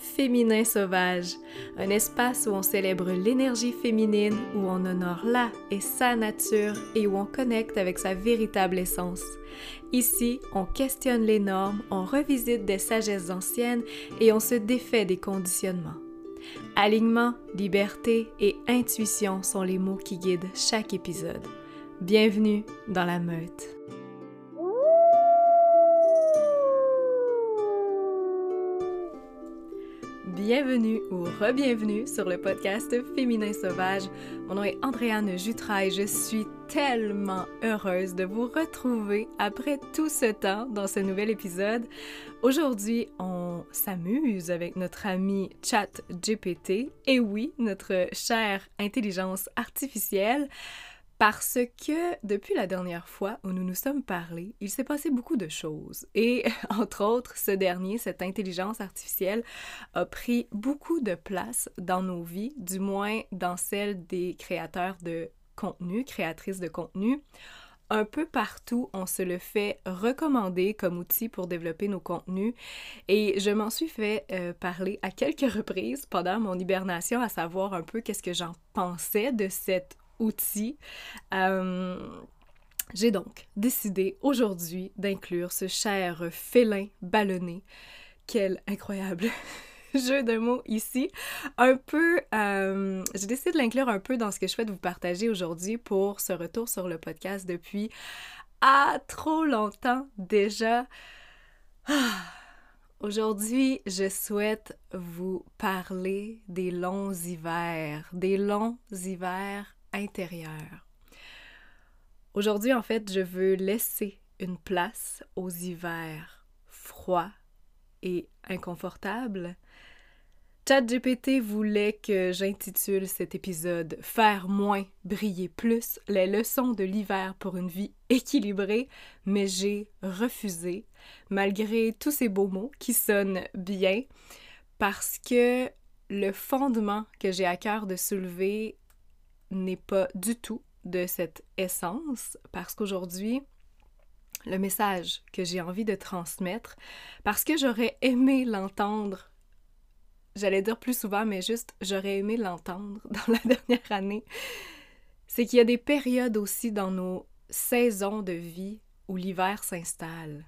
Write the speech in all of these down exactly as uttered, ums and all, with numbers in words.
Féminin Sauvage, un espace où on célèbre l'énergie féminine, où on honore la et sa nature et où on connecte avec sa véritable essence. Ici, on questionne les normes, on revisite des sagesses anciennes et on se défait des conditionnements. Alignement, liberté et intuition sont les mots qui guident chaque épisode. Bienvenue dans la meute. Bienvenue ou re-bienvenue sur le podcast Féminin Sauvage. Mon nom est Andréane Jutras et je suis tellement heureuse de vous retrouver après tout ce temps dans ce nouvel épisode. Aujourd'hui, on s'amuse avec notre ami ChatGPT et oui, notre chère intelligence artificielle. Parce que depuis la dernière fois où nous nous sommes parlé, il s'est passé beaucoup de choses. Et entre autres, ce dernier, cette intelligence artificielle, a pris beaucoup de place dans nos vies, du moins dans celle des créateurs de contenu, créatrices de contenu. Un peu partout, on se le fait recommander comme outil pour développer nos contenus et je m'en suis fait euh, parler à quelques reprises pendant mon hibernation, à savoir un peu qu'est-ce que j'en pensais de cet outil. Euh, j'ai donc décidé aujourd'hui d'inclure ce cher félin ballonné. Quel incroyable jeu de mots ici. Un peu, euh, j'ai décidé de l'inclure un peu dans ce que je souhaite vous partager aujourd'hui pour ce retour sur le podcast depuis ah, trop longtemps déjà. Ah. Aujourd'hui, je souhaite vous parler des longs hivers, des longs hivers intérieurs. Aujourd'hui, en fait, je veux laisser une place aux hivers froids et inconfortables. ChatGPT voulait que j'intitule cet épisode « Faire moins, briller plus, les leçons de l'hiver pour une vie équilibrée », mais j'ai refusé, malgré tous ces beaux mots qui sonnent bien, parce que le fondement que j'ai à cœur de soulever n'est pas du tout de cette essence, parce qu'aujourd'hui, le message que j'ai envie de transmettre, parce que j'aurais aimé l'entendre, j'allais dire plus souvent, mais juste j'aurais aimé l'entendre dans la dernière année, c'est qu'il y a des périodes aussi dans nos saisons de vie où l'hiver s'installe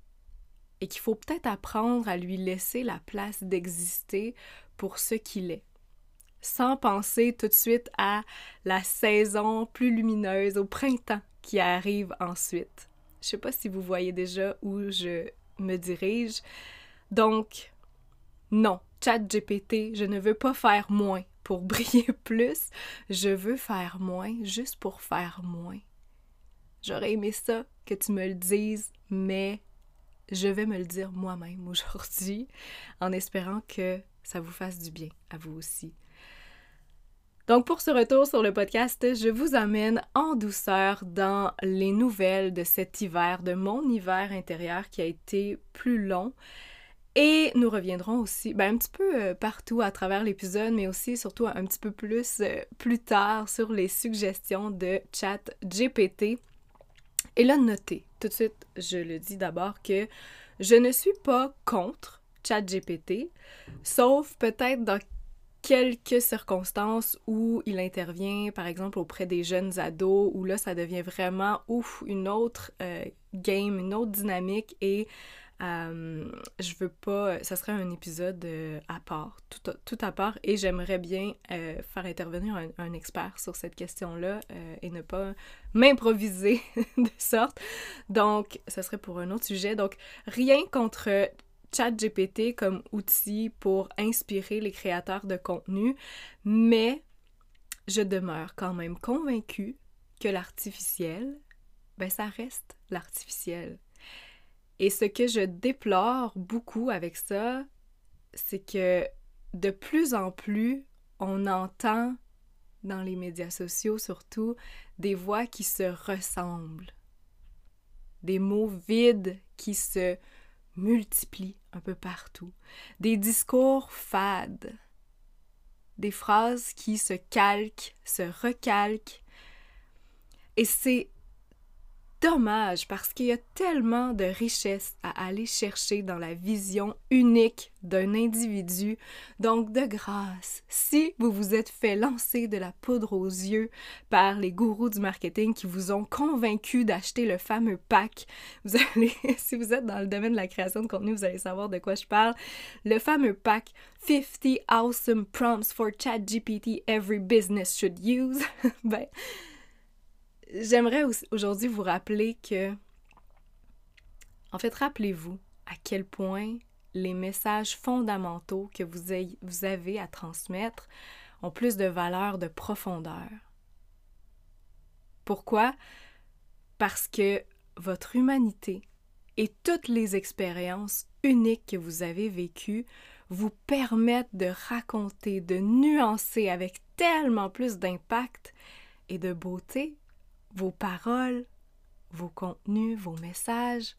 et qu'il faut peut-être apprendre à lui laisser la place d'exister pour ce qu'il est, sans penser tout de suite à la saison plus lumineuse, au printemps qui arrive ensuite. Je sais pas si vous voyez déjà où je me dirige. Donc, non, ChatGPT, je ne veux pas faire moins pour briller plus. Je veux faire moins juste pour faire moins. J'aurais aimé ça, que tu me le dises, mais je vais me le dire moi-même aujourd'hui, en espérant que ça vous fasse du bien à vous aussi. Donc pour ce retour sur le podcast, je vous amène en douceur dans les nouvelles de cet hiver, de mon hiver intérieur qui a été plus long. Et nous reviendrons aussi ben, un petit peu euh, partout à travers l'épisode, mais aussi surtout un petit peu plus euh, plus tard sur les suggestions de ChatGPT. Et là, notez, tout de suite, je le dis d'abord que je ne suis pas contre ChatGPT, sauf peut-être dans quelques circonstances où il intervient, par exemple, auprès des jeunes ados, où là, ça devient vraiment, ouf, une autre euh, game, une autre dynamique et euh, je veux pas... Ça serait un épisode euh, à part, tout à, tout à part, et j'aimerais bien euh, faire intervenir un, un expert sur cette question-là euh, et ne pas m'improviser de sorte. Donc, ça serait pour un autre sujet. Donc, rien contre ChatGPT comme outil pour inspirer les créateurs de contenu, mais je demeure quand même convaincue que l'artificiel, ben ça reste l'artificiel. Et ce que je déplore beaucoup avec ça, c'est que de plus en plus, on entend dans les médias sociaux surtout des voix qui se ressemblent, des mots vides qui se multiplient un peu partout, des discours fades, des phrases qui se calquent, se recalquent. Et c'est dommage parce qu'il y a tellement de richesses à aller chercher dans la vision unique d'un individu. Donc, de grâce, si vous vous êtes fait lancer de la poudre aux yeux par les gourous du marketing qui vous ont convaincu d'acheter le fameux pack, vous allez, si vous êtes dans le domaine de la création de contenu, vous allez savoir de quoi je parle, le fameux pack fifty awesome prompts for ChatGPT every business should use, ben, j'aimerais aujourd'hui vous rappeler que, en fait, rappelez-vous à quel point les messages fondamentaux que vous, ayez, vous avez à transmettre ont plus de valeur, de profondeur. Pourquoi? Parce que votre humanité et toutes les expériences uniques que vous avez vécues vous permettent de raconter, de nuancer avec tellement plus d'impact et de beauté vos paroles, vos contenus, vos messages.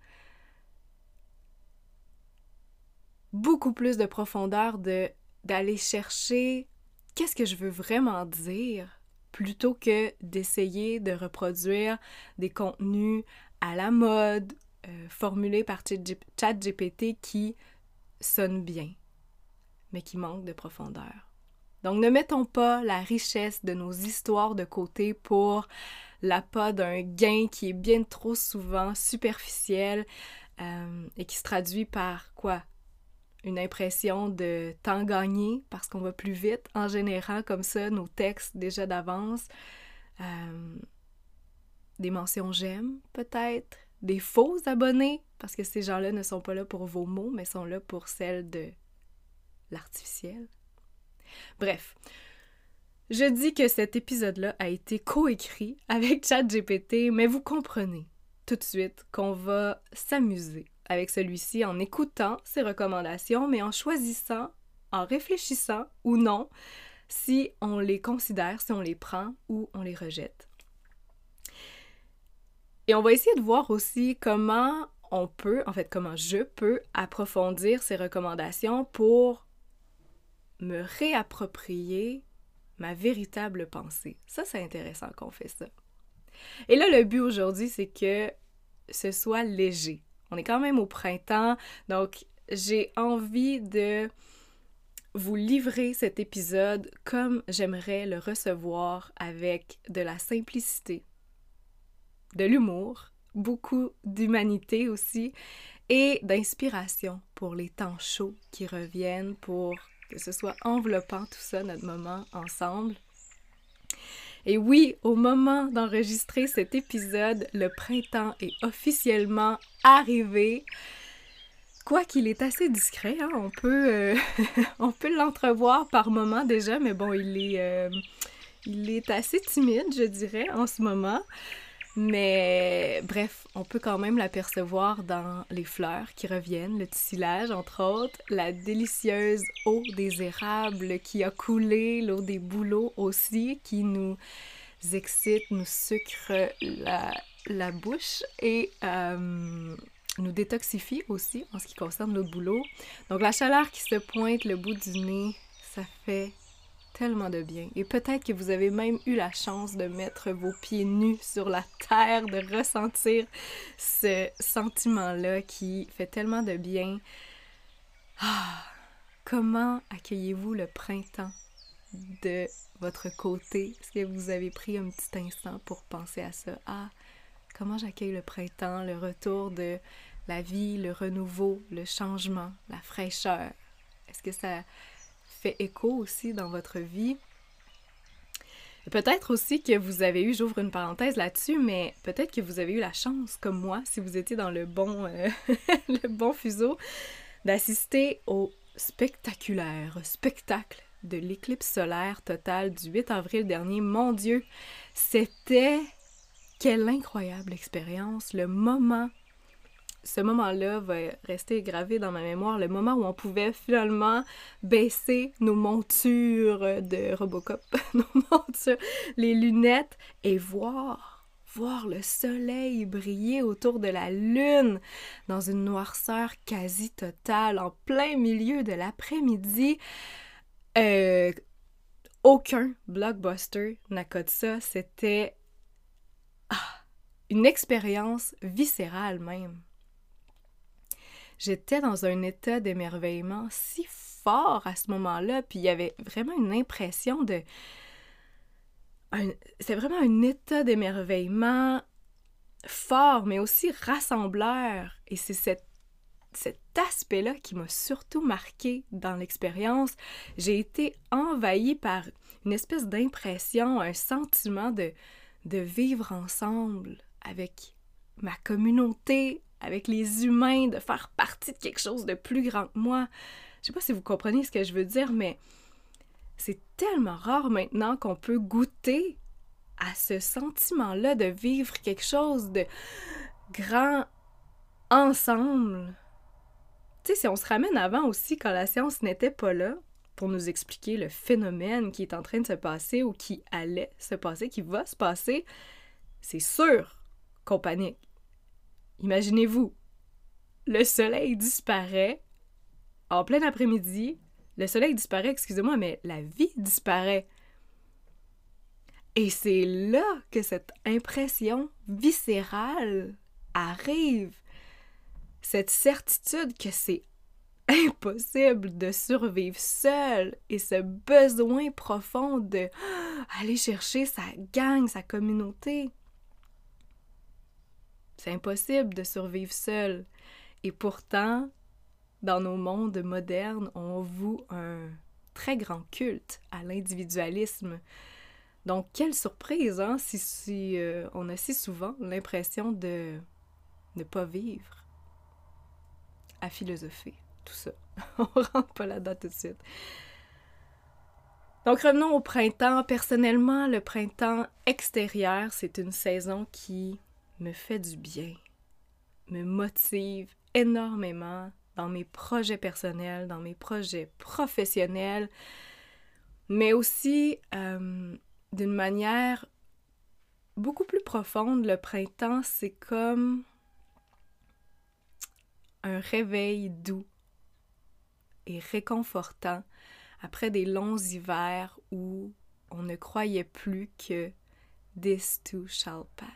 Beaucoup plus de profondeur de, d'aller chercher qu'est-ce que je veux vraiment dire plutôt que d'essayer de reproduire des contenus à la mode, euh, formulés par ChatGPT qui sonnent bien, mais qui manquent de profondeur. Donc, ne mettons pas la richesse de nos histoires de côté pour l'appât d'un gain qui est bien trop souvent superficiel euh, et qui se traduit par quoi? Une impression de temps gagné parce qu'on va plus vite en générant comme ça nos textes déjà d'avance. Euh, des mentions j'aime peut-être, des faux abonnés parce que ces gens-là ne sont pas là pour vos mots mais sont là pour celles de l'artificiel. Bref, je dis que cet épisode-là a été coécrit avec ChatGPT, mais vous comprenez tout de suite qu'on va s'amuser avec celui-ci en écoutant ses recommandations, mais en choisissant, en réfléchissant ou non, si on les considère, si on les prend ou on les rejette. Et on va essayer de voir aussi comment on peut, en fait, comment je peux approfondir ces recommandations pour me réapproprier ma véritable pensée. Ça, c'est intéressant qu'on fait ça. Et là, le but aujourd'hui, c'est que ce soit léger. On est quand même au printemps, donc j'ai envie de vous livrer cet épisode comme j'aimerais le recevoir, avec de la simplicité, de l'humour, beaucoup d'humanité aussi, et d'inspiration pour les temps chauds qui reviennent, pour que ce soit enveloppant tout ça, notre moment ensemble. Et oui, au moment d'enregistrer cet épisode, le printemps est officiellement arrivé. Quoiqu'il est assez discret, hein, on peut, euh, on peut l'entrevoir par moments déjà, mais bon, il est, euh, il est assez timide, je dirais, en ce moment. Mais bref, on peut quand même l'apercevoir dans les fleurs qui reviennent, le tissage entre autres, la délicieuse eau des érables qui a coulé, l'eau des bouleaux aussi, qui nous excite, nous sucre la, la bouche et euh, nous détoxifie aussi en ce qui concerne l'eau de bouleau. Donc la chaleur qui se pointe le bout du nez, ça fait tellement de bien. Et peut-être que vous avez même eu la chance de mettre vos pieds nus sur la terre, de ressentir ce sentiment-là qui fait tellement de bien. Ah, comment accueillez-vous le printemps de votre côté? Est-ce que vous avez pris un petit instant pour penser à ça? Ah, comment j'accueille le printemps, le retour de la vie, le renouveau, le changement, la fraîcheur? Est-ce que ça fait écho aussi dans votre vie? Peut-être aussi que vous avez eu, j'ouvre une parenthèse là-dessus, mais peut-être que vous avez eu la chance, comme moi, si vous étiez dans le bon, euh, le bon fuseau, d'assister au spectaculaire spectacle de l'éclipse solaire totale du huit avril dernier. Mon Dieu, c'était quelle incroyable expérience! Le moment, ce moment-là va rester gravé dans ma mémoire, le moment où on pouvait finalement baisser nos montures de Robocop, nos montures, les lunettes, et voir, voir le soleil briller autour de la lune dans une noirceur quasi totale, en plein milieu de l'après-midi. Euh, aucun blockbuster n'accorde ça, c'était... Ah, une expérience viscérale même. J'étais dans un état d'émerveillement si fort à ce moment-là, puis il y avait vraiment une impression de... Un... C'est vraiment un état d'émerveillement fort, mais aussi rassembleur. Et c'est cette... cet aspect-là qui m'a surtout marqué dans l'expérience. J'ai été envahie par une espèce d'impression, un sentiment de, de vivre ensemble avec ma communauté, avec les humains, de faire partie de quelque chose de plus grand que moi. Je sais pas si vous comprenez ce que je veux dire, mais c'est tellement rare maintenant qu'on peut goûter à ce sentiment-là de vivre quelque chose de grand ensemble. Tu sais, si on se ramène avant aussi, quand la science n'était pas là pour nous expliquer le phénomène qui est en train de se passer ou qui allait se passer, qui va se passer, c'est sûr qu'on panique. Imaginez-vous, le soleil disparaît en plein après-midi. Le soleil disparaît, excusez-moi, mais la vie disparaît. Et c'est là que cette impression viscérale arrive. Cette certitude que c'est impossible de survivre seul et ce besoin profond de aller chercher sa gang, sa communauté. C'est impossible de survivre seul. Et pourtant, dans nos mondes modernes, on voue un très grand culte à l'individualisme. Donc, quelle surprise, hein, si, si euh, on a si souvent l'impression de ne pas vivre, à philosopher, tout ça. On rentre pas là-dedans tout de suite. Donc, revenons au printemps. Personnellement, le printemps extérieur, c'est une saison qui me fait du bien, me motive énormément dans mes projets personnels, dans mes projets professionnels, mais aussi euh, d'une manière beaucoup plus profonde. Le printemps, c'est comme un réveil doux et réconfortant après des longs hivers où on ne croyait plus que « this too shall pass ».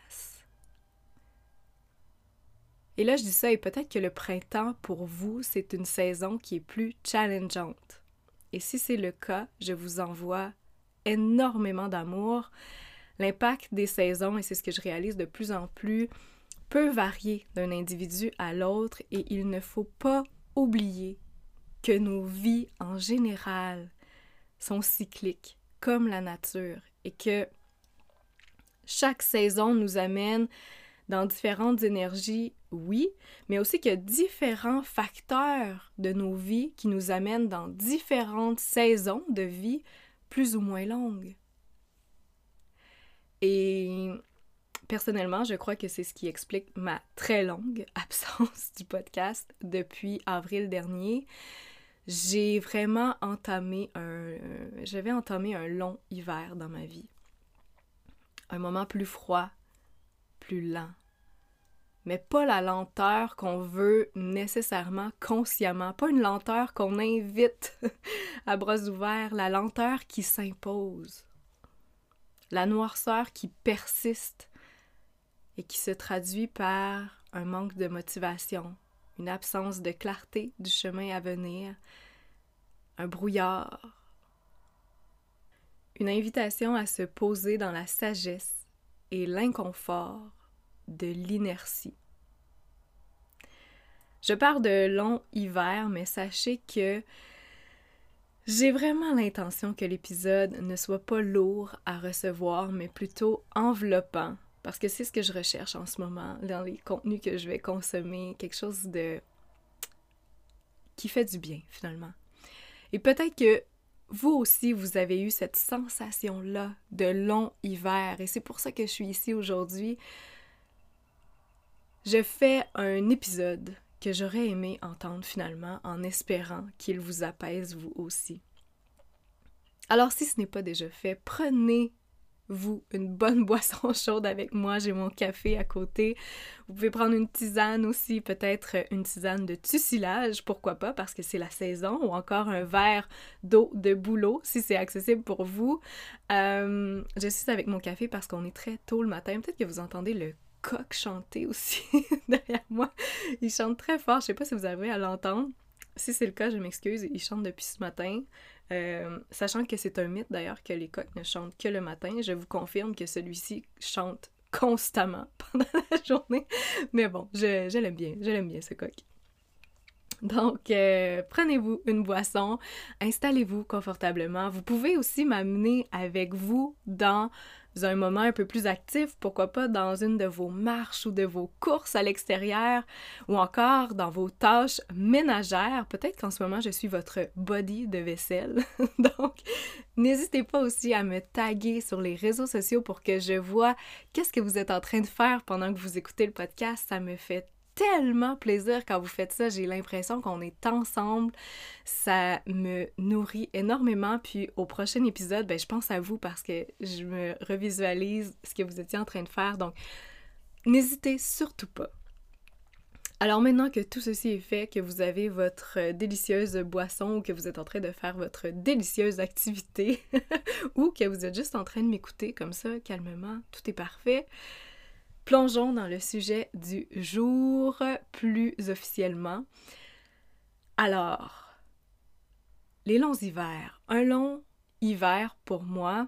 Et là, je dis ça, et peut-être que le printemps, pour vous, c'est une saison qui est plus challengeante. Et si c'est le cas, je vous envoie énormément d'amour. L'impact des saisons, et c'est ce que je réalise de plus en plus, peut varier d'un individu à l'autre, et il ne faut pas oublier que nos vies, en général, sont cycliques, comme la nature, et que chaque saison nous amène dans différentes énergies, oui, mais aussi qu'il y a différents facteurs de nos vies qui nous amènent dans différentes saisons de vie plus ou moins longues. Et personnellement, je crois que c'est ce qui explique ma très longue absence du podcast depuis avril dernier. J'ai vraiment entamé un... J'avais entamé un long hiver dans ma vie. Un moment plus froid, plus lent. Mais pas la lenteur qu'on veut nécessairement consciemment, pas une lenteur qu'on invite à bras ouverts, la lenteur qui s'impose, la noirceur qui persiste et qui se traduit par un manque de motivation, une absence de clarté du chemin à venir, un brouillard, une invitation à se poser dans la sagesse et l'inconfort de l'inertie. Je pars de longs hivers, mais sachez que j'ai vraiment l'intention que l'épisode ne soit pas lourd à recevoir, mais plutôt enveloppant, parce que c'est ce que je recherche en ce moment dans les contenus que je vais consommer, quelque chose de qui fait du bien finalement. Et peut-être que vous aussi, vous avez eu cette sensation-là de long hiver, et c'est pour ça que je suis ici aujourd'hui. Je fais un épisode que j'aurais aimé entendre finalement en espérant qu'il vous apaise vous aussi. Alors si ce n'est pas déjà fait, prenez-vous une bonne boisson chaude avec moi, j'ai mon café à côté. Vous pouvez prendre une tisane aussi, peut-être une tisane de tusilage, pourquoi pas, parce que c'est la saison, ou encore un verre d'eau de bouleau, si c'est accessible pour vous. Euh, je suis avec mon café parce qu'on est très tôt le matin, peut-être que vous entendez le coq chanter aussi derrière moi. Il chante très fort, je sais pas si vous arrivez à l'entendre. Si c'est le cas, je m'excuse, il chante depuis ce matin. Euh, sachant que c'est un mythe d'ailleurs que les coqs ne chantent que le matin, je vous confirme que celui-ci chante constamment pendant la journée. Mais bon, je, je l'aime bien, je l'aime bien ce coq. Donc, euh, prenez-vous une boisson, installez-vous confortablement. Vous pouvez aussi m'amener avec vous dans un moment un peu plus actif, pourquoi pas dans une de vos marches ou de vos courses à l'extérieur ou encore dans vos tâches ménagères. Peut-être qu'en ce moment, je suis votre body de vaisselle. Donc, n'hésitez pas aussi à me taguer sur les réseaux sociaux pour que je vois qu'est-ce que vous êtes en train de faire pendant que vous écoutez le podcast. Ça me fait tellement plaisir quand vous faites ça, j'ai l'impression qu'on est ensemble, ça me nourrit énormément, puis au prochain épisode, ben je pense à vous parce que je me revisualise ce que vous étiez en train de faire, donc n'hésitez surtout pas. Alors maintenant que tout ceci est fait, que vous avez votre délicieuse boisson ou que vous êtes en train de faire votre délicieuse activité ou que vous êtes juste en train de m'écouter comme ça, calmement, tout est parfait, plongeons dans le sujet du jour plus officiellement. Alors, les longs hivers. Un long hiver pour moi.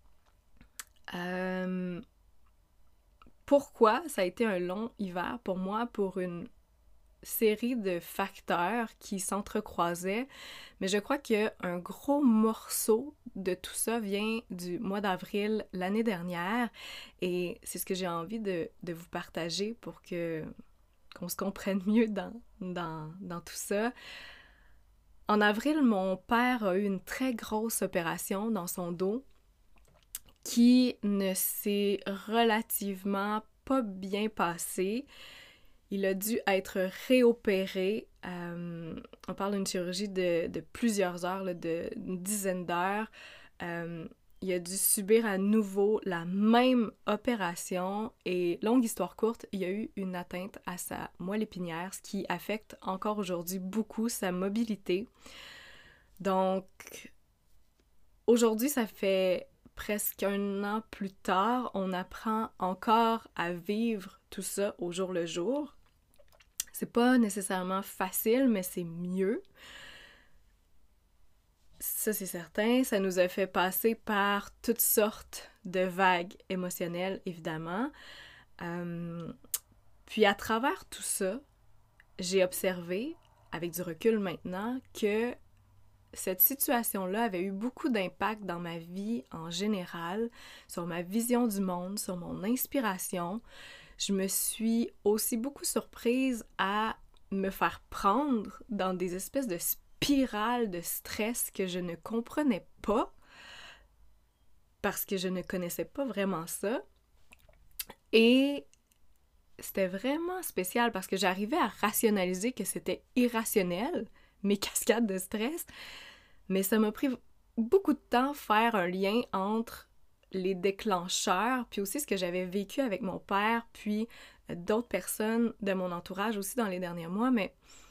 Euh, pourquoi ça a été un long hiver pour moi? Pour une série de facteurs qui s'entrecroisaient, mais je crois qu'un gros morceau de tout ça vient du mois d'avril l'année dernière et c'est ce que j'ai envie de, de vous partager pour que qu'on se comprenne mieux dans, dans, dans tout ça. En avril, mon père a eu une très grosse opération dans son dos qui ne s'est relativement pas bien passée. Il a dû être réopéré. Euh, on parle d'une chirurgie de, de plusieurs heures, là, de une dizaine d'heures. Euh, il a dû subir à nouveau la même opération et, longue histoire courte, il y a eu une atteinte à sa moelle épinière, ce qui affecte encore aujourd'hui beaucoup sa mobilité. Donc, aujourd'hui, ça fait presque un an plus tard, on apprend encore à vivre tout ça au jour le jour. C'est pas nécessairement facile, mais c'est mieux. Ça, c'est certain. Ça nous a fait passer par toutes sortes de vagues émotionnelles, évidemment. Euh, puis à travers tout ça, j'ai observé, avec du recul maintenant, que cette situation-là avait eu beaucoup d'impact dans ma vie en général, sur ma vision du monde, sur mon inspiration. Je me suis aussi beaucoup surprise à me faire prendre dans des espèces de spirales de stress que je ne comprenais pas parce que je ne connaissais pas vraiment ça. Et c'était vraiment spécial parce que j'arrivais à rationaliser que c'était irrationnel, mes cascades de stress, mais ça m'a pris beaucoup de temps faire un lien entre les déclencheurs, puis aussi ce que j'avais vécu avec mon père, puis d'autres personnes de mon entourage aussi dans les derniers mois, mais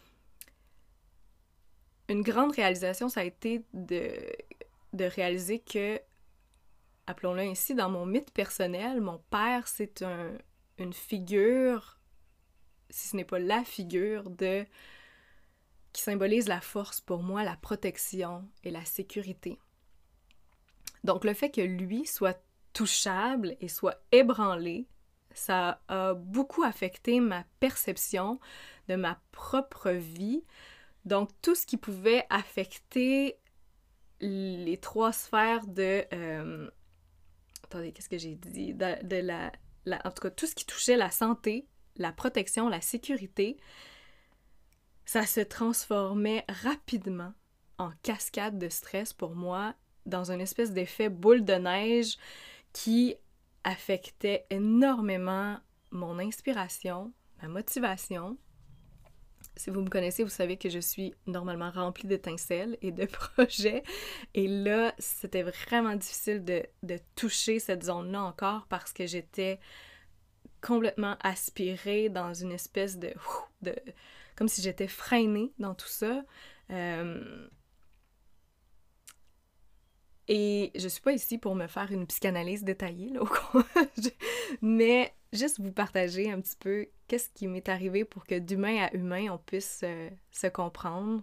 une grande réalisation, ça a été de, de réaliser que, appelons-le ainsi, dans mon mythe personnel, mon père, c'est un, une figure, si ce n'est pas la figure, de qui symbolise la force pour moi, la protection et la sécurité. Donc, le fait que lui soit touchable et soit ébranlé, ça a beaucoup affecté ma perception de ma propre vie. Donc, tout ce qui pouvait affecter les trois sphères de... Euh, attendez, qu'est-ce que j'ai dit? De, de la, la... En tout cas, tout ce qui touchait la santé, la protection, la sécurité, ça se transformait rapidement en cascade de stress pour moi, dans une espèce d'effet boule de neige qui affectait énormément mon inspiration, ma motivation. Si vous me connaissez, vous savez que je suis normalement remplie d'étincelles et de projets. Et là, c'était vraiment difficile de, de toucher cette zone-là encore parce que j'étais complètement aspirée dans une espèce de... de comme si j'étais freinée dans tout ça. Euh, Et je suis pas ici pour me faire une psychanalyse détaillée, là, au mais juste vous partager un petit peu qu'est-ce qui m'est arrivé pour que d'humain à humain, on puisse euh, se comprendre.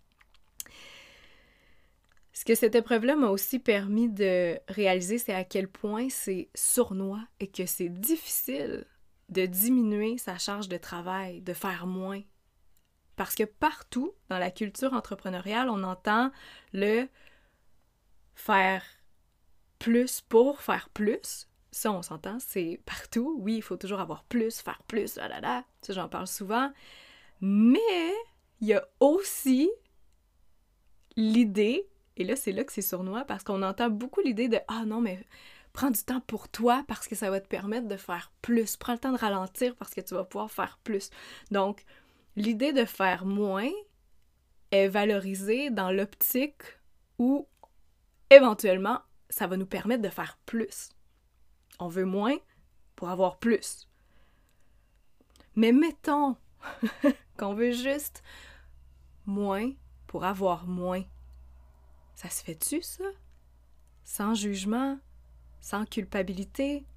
Ce que cette épreuve-là m'a aussi permis de réaliser, c'est à quel point c'est sournois et que c'est difficile de diminuer sa charge de travail, de faire moins. Parce que partout, dans la culture entrepreneuriale, on entend le faire plus pour faire plus. Ça, on s'entend, c'est partout. Oui, il faut toujours avoir plus, faire plus, là, là, là. Ça, j'en parle souvent. Mais il y a aussi l'idée, et là, c'est là que c'est sournois, parce qu'on entend beaucoup l'idée de « Ah non, mais prends du temps pour toi parce que ça va te permettre de faire plus. Prends le temps de ralentir parce que tu vas pouvoir faire plus. » Donc, l'idée de faire moins est valorisée dans l'optique où, éventuellement, ça va nous permettre de faire plus. On veut moins pour avoir plus. Mais mettons qu'on veut juste moins pour avoir moins. Ça se fait-tu, ça? Sans jugement, sans culpabilité,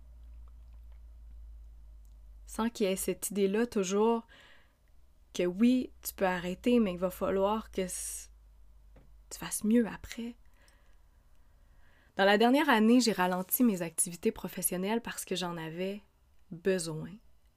sans qu'il y ait cette idée-là toujours que oui, tu peux arrêter, mais il va falloir que tu fasses mieux après. Dans la dernière année, j'ai ralenti mes activités professionnelles parce que j'en avais besoin.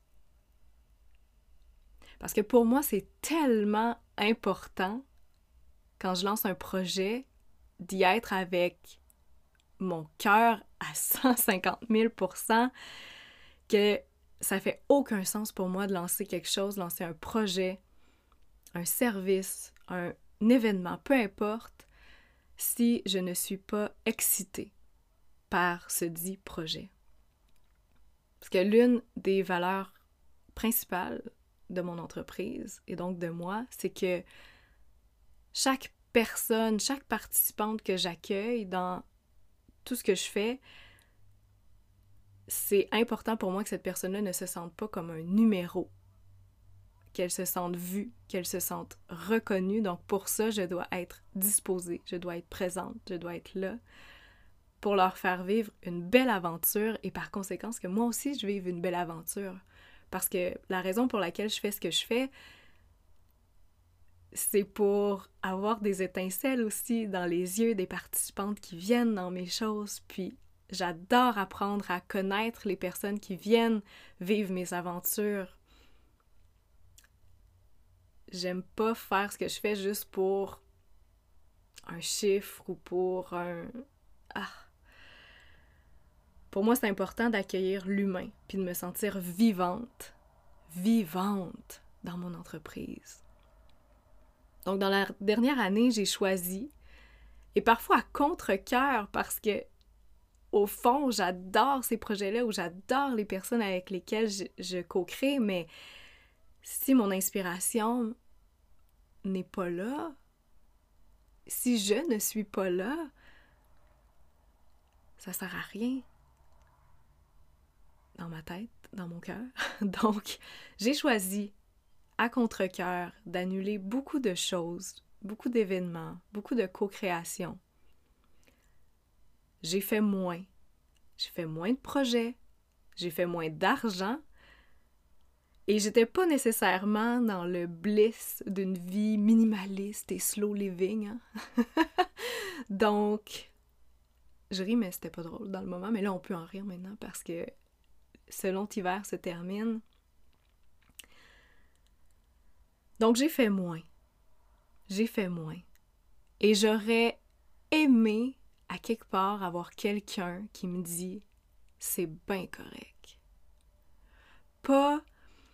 Parce que pour moi, c'est tellement important, quand je lance un projet, d'y être avec mon cœur à cent cinquante mille pour cent, que ça fait aucun sens pour moi de lancer quelque chose, lancer un projet, un service, un événement, peu importe, si je ne suis pas excitée par ce dit projet. Parce que l'une des valeurs principales de mon entreprise, et donc de moi, c'est que chaque personne, chaque participante que j'accueille dans tout ce que je fais, c'est important pour moi que cette personne-là ne se sente pas comme un numéro, qu'elle se sente vue, qu'elle se sente reconnue. Donc pour ça, je dois être disposée, je dois être présente, je dois être là pour leur faire vivre une belle aventure et par conséquent, que moi aussi, je vive une belle aventure. Parce que la raison pour laquelle je fais ce que je fais, c'est pour avoir des étincelles aussi dans les yeux des participantes qui viennent dans mes choses. Puis j'adore apprendre à connaître les personnes qui viennent vivre mes aventures. J'aime pas faire ce que je fais juste pour un chiffre ou pour un... Ah! Pour moi, c'est important d'accueillir l'humain puis de me sentir vivante, vivante dans mon entreprise. Donc, dans la dernière année, j'ai choisi, et parfois à contre-cœur, parce que, au fond, j'adore ces projets-là ou j'adore les personnes avec lesquelles je, je co-crée, mais si mon inspiration n'est pas là, si je ne suis pas là, ça sert à rien dans ma tête, dans mon cœur. Donc, j'ai choisi à contre-cœur d'annuler beaucoup de choses, beaucoup d'événements, beaucoup de co-création. J'ai fait moins. J'ai fait moins de projets. J'ai fait moins d'argent. Et j'étais pas nécessairement dans le bliss d'une vie minimaliste et slow living. Hein? Donc, je ris, mais c'était pas drôle dans le moment. Mais là, on peut en rire maintenant parce que ce long hiver se termine. Donc, j'ai fait moins. J'ai fait moins. Et j'aurais aimé, à quelque part, avoir quelqu'un qui me dit « c'est bien correct ». Pas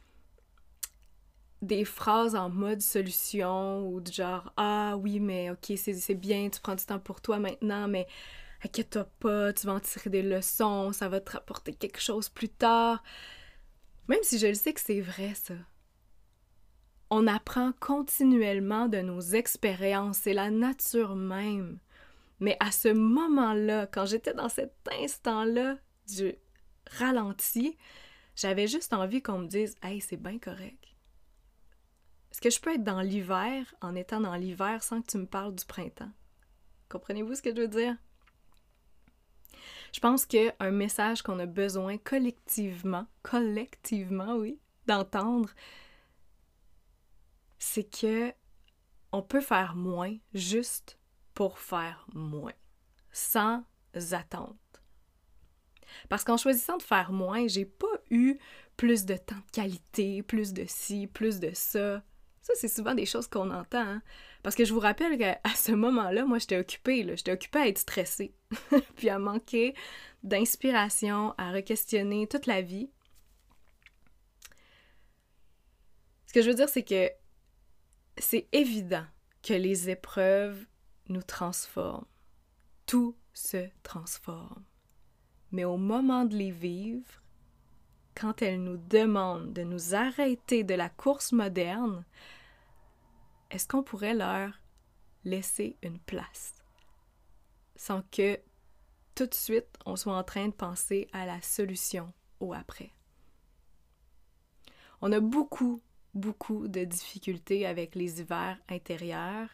des phrases en mode solution ou du genre « ah oui, mais ok, c'est, c'est bien, tu prends du temps pour toi maintenant, mais inquiète-toi pas, tu vas en tirer des leçons, ça va te rapporter quelque chose plus tard. » Même si je le sais que c'est vrai, ça. On apprend continuellement de nos expériences, c'est la nature même. Mais à ce moment-là, quand j'étais dans cet instant-là du ralenti, j'avais juste envie qu'on me dise « Hey, c'est bien correct. » Est-ce que je peux être dans l'hiver en étant dans l'hiver sans que tu me parles du printemps? Comprenez-vous ce que je veux dire? Je pense qu'un message qu'on a besoin collectivement, collectivement, oui, d'entendre, c'est que on peut faire moins juste pour faire moins, sans attente. Parce qu'en choisissant de faire moins, j'ai pas eu plus de temps de qualité, plus de ci, plus de ça. Ça, c'est souvent des choses qu'on entend, hein? Parce que je vous rappelle qu'à ce moment-là, moi, j'étais occupée, là. J'étais occupée à être stressée, puis à manquer d'inspiration, à re-questionner toute la vie. Ce que je veux dire, c'est que c'est évident que les épreuves nous transforment. Tout se transforme. Mais au moment de les vivre, quand elles nous demandent de nous arrêter de la course moderne, est-ce qu'on pourrait leur laisser une place sans que tout de suite on soit en train de penser à la solution au après? On a beaucoup, beaucoup de difficultés avec les hivers intérieurs.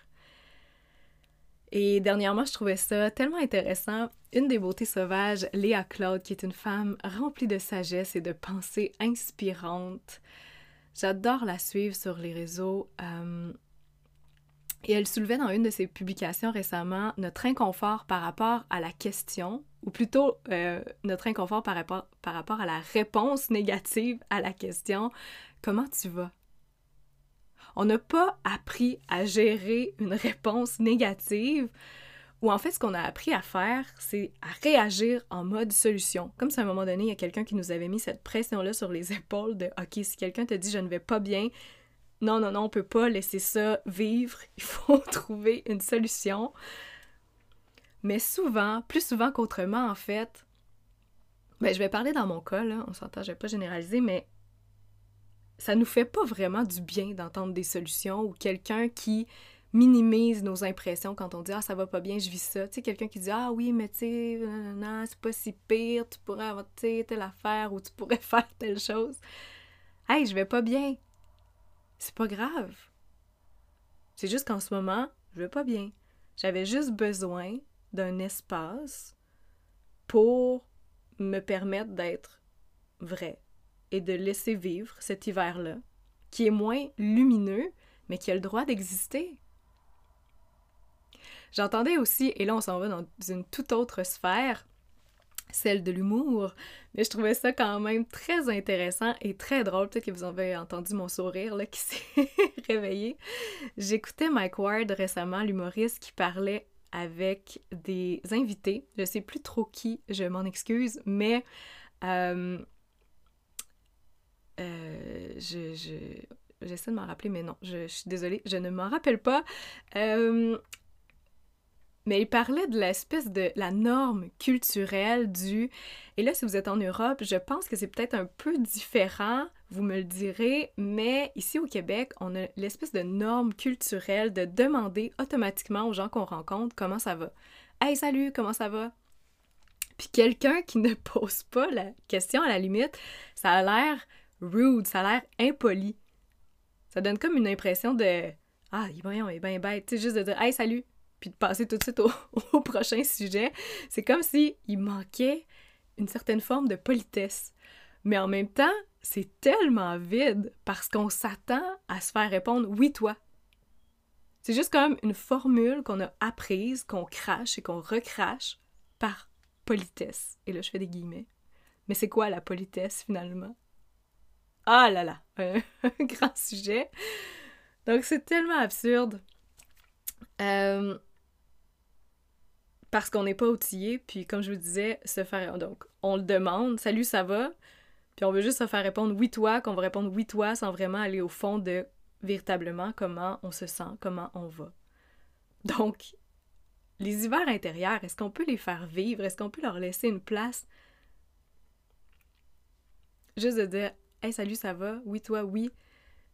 Et dernièrement, je trouvais ça tellement intéressant. Une des beautés sauvages, Léa Claude, qui est une femme remplie de sagesse et de pensées inspirantes. J'adore la suivre sur les réseaux. Euh, et elle soulevait dans une de ses publications récemment notre inconfort par rapport à la question, ou plutôt euh, notre inconfort par rapport, par rapport à la réponse négative à la question « Comment tu vas? » On n'a pas appris à gérer une réponse négative, ou en fait, ce qu'on a appris à faire, c'est à réagir en mode solution. Comme si à un moment donné, il y a quelqu'un qui nous avait mis cette pression-là sur les épaules de « Ok, si quelqu'un te dit « je ne vais pas bien », non, non, non, on peut pas laisser ça vivre, il faut trouver une solution. Mais souvent, plus souvent qu'autrement, en fait, ben, je vais parler dans mon cas, là, on s'entend, je vais pas généraliser, mais ça nous fait pas vraiment du bien d'entendre des solutions ou quelqu'un qui minimise nos impressions quand on dit « Ah, ça va pas bien, je vis ça ». Tu sais, quelqu'un qui dit « Ah oui, mais tu sais, non, non, c'est pas si pire, tu pourrais avoir, tu sais, telle affaire ou tu pourrais faire telle chose. » Hey, je vais pas bien. C'est pas grave. C'est juste qu'en ce moment, je vais pas bien. J'avais juste besoin d'un espace pour me permettre d'être vrai et de laisser vivre cet hiver-là, qui est moins lumineux, mais qui a le droit d'exister. J'entendais aussi, et là on s'en va dans une toute autre sphère, celle de l'humour, mais je trouvais ça quand même très intéressant et très drôle. Peut-être que vous avez entendu mon sourire là, qui s'est réveillé. J'écoutais Mike Ward récemment, l'humoriste, qui parlait avec des invités. Je sais plus trop qui, je m'en excuse, mais euh, euh, je, je, j'essaie de m'en rappeler, mais non, je, je suis désolée, je ne m'en rappelle pas. Euh, Mais il parlait de l'espèce de la norme culturelle du... Et là, si vous êtes en Europe, je pense que c'est peut-être un peu différent, vous me le direz, mais ici au Québec, on a l'espèce de norme culturelle de demander automatiquement aux gens qu'on rencontre comment ça va. « Hey, salut, comment ça va? » Puis quelqu'un qui ne pose pas la question, à la limite, ça a l'air rude, ça a l'air impoli. Ça donne comme une impression de « Ah, voyons, il est bien bête. » Tu sais, juste de dire « Hey, salut! » puis de passer tout de suite au, au prochain sujet. C'est comme s'il manquait une certaine forme de politesse. Mais en même temps, c'est tellement vide parce qu'on s'attend à se faire répondre « oui, toi ». C'est juste comme une formule qu'on a apprise, qu'on crache et qu'on recrache par politesse. Et là, je fais des guillemets. Mais c'est quoi la politesse, finalement? Ah là là, un, un grand sujet. Donc, c'est tellement absurde. Euh... Parce qu'on n'est pas outillé, puis comme je vous disais, se faire... Donc, on le demande, « Salut, ça va? » Puis on veut juste se faire répondre « Oui, toi », qu'on va répondre « Oui, toi », sans vraiment aller au fond de véritablement comment on se sent, comment on va. Donc, les hivers intérieurs, est-ce qu'on peut les faire vivre? Est-ce qu'on peut leur laisser une place? Juste de dire « Hey, salut, ça va? Oui, toi, oui. Euh, »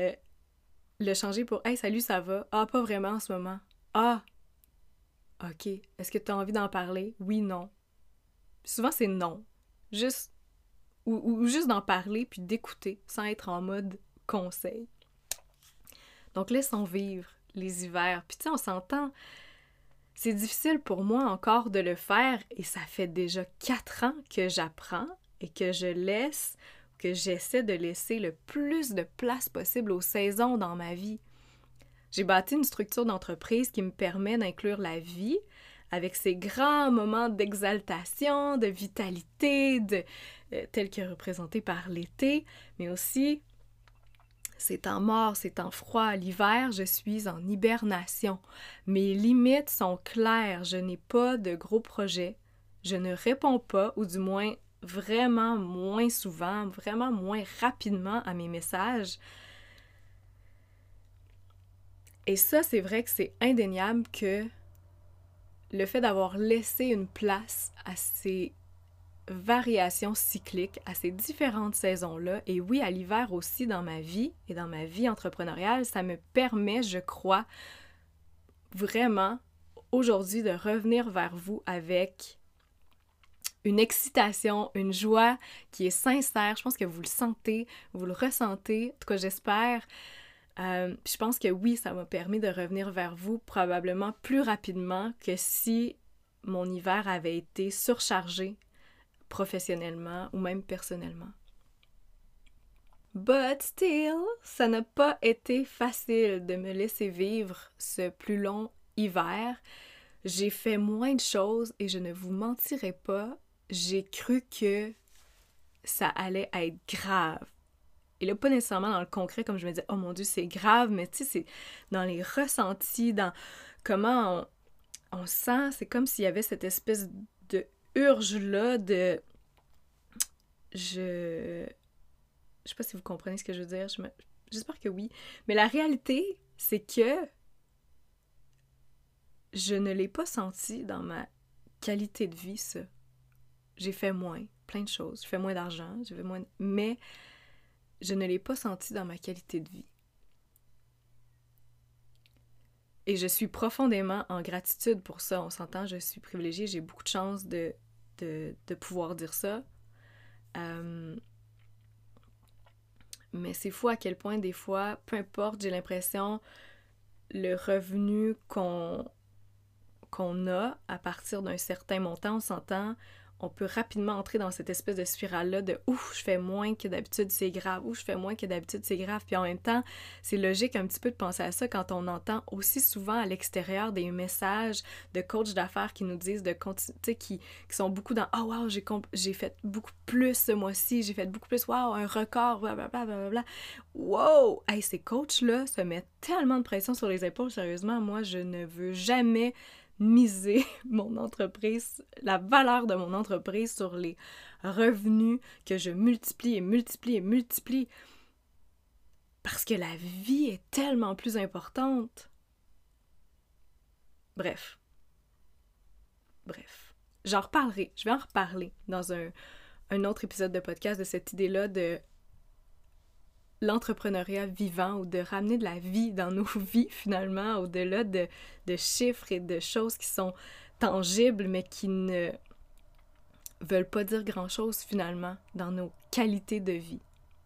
Le changer pour « Hey, salut, ça va? Ah, pas vraiment en ce moment. Ah! » OK. Est-ce que tu as envie d'en parler? Oui, non. Souvent, c'est non. Juste... Ou, ou juste d'en parler, puis d'écouter, sans être en mode conseil. Donc, laissons vivre les hivers. Puis tu sais, on s'entend... C'est difficile pour moi encore de le faire et ça fait déjà quatre ans que j'apprends et que je laisse, que j'essaie de laisser le plus de place possible aux saisons dans ma vie. J'ai bâti une structure d'entreprise qui me permet d'inclure la vie avec ses grands moments d'exaltation, de vitalité, de, euh, tels que représentés par l'été, mais aussi ces temps morts, ces temps froids. L'hiver, je suis en hibernation. Mes limites sont claires. Je n'ai pas de gros projets. Je ne réponds pas, ou du moins vraiment moins souvent, vraiment moins rapidement à mes messages. Et ça, c'est vrai que c'est indéniable que le fait d'avoir laissé une place à ces variations cycliques, à ces différentes saisons-là, et oui, à l'hiver aussi dans ma vie et dans ma vie entrepreneuriale, ça me permet, je crois, vraiment aujourd'hui de revenir vers vous avec une excitation, une joie qui est sincère. Je pense que vous le sentez, vous le ressentez, en tout cas j'espère. Euh, puis je pense que oui, ça m'a permis de revenir vers vous probablement plus rapidement que si mon hiver avait été surchargé professionnellement ou même personnellement. But still, ça n'a pas été facile de me laisser vivre ce plus long hiver. J'ai fait moins de choses et je ne vous mentirai pas, j'ai cru que ça allait être grave. Et là, pas nécessairement dans le concret, comme je me disais, oh mon Dieu, c'est grave, mais tu sais, c'est dans les ressentis, dans comment on, on sent, c'est comme s'il y avait cette espèce de urge-là de... Je... Je sais pas si vous comprenez ce que je veux dire, je me... j'espère que oui. Mais la réalité, c'est que je ne l'ai pas senti dans ma qualité de vie, ça. J'ai fait moins, plein de choses. J'ai fait moins d'argent, j'ai fait moins... De... Mais je ne l'ai pas senti dans ma qualité de vie. Et je suis profondément en gratitude pour ça. On s'entend, je suis privilégiée, j'ai beaucoup de chance de, de, de pouvoir dire ça. Euh... Mais c'est fou à quel point, des fois, peu importe, j'ai l'impression, le revenu qu'on, qu'on a à partir d'un certain montant, on s'entend, on peut rapidement entrer dans cette espèce de spirale-là de « Ouf, je fais moins que d'habitude, c'est grave. Ouf, je fais moins que d'habitude, c'est grave. » Puis en même temps, c'est logique un petit peu de penser à ça quand on entend aussi souvent à l'extérieur des messages de coachs d'affaires qui nous disent de continuer, tu sais, qui, qui sont beaucoup dans « Oh wow, j'ai, comp- j'ai fait beaucoup plus ce mois-ci, j'ai fait beaucoup plus, wow, un record, blablabla, blablabla. » Wow! Hey, ces coachs-là se mettent tellement de pression sur les épaules, sérieusement, moi, je ne veux jamais miser mon entreprise, la valeur de mon entreprise sur les revenus que je multiplie et multiplie et multiplie. Parce que la vie est tellement plus importante. Bref. Bref. J'en reparlerai. Je vais en reparler dans un, un autre épisode de podcast de cette idée-là de l'entrepreneuriat vivant ou de ramener de la vie dans nos vies finalement, au-delà de, de chiffres et de choses qui sont tangibles mais qui ne veulent pas dire grand-chose finalement dans nos qualités de vie.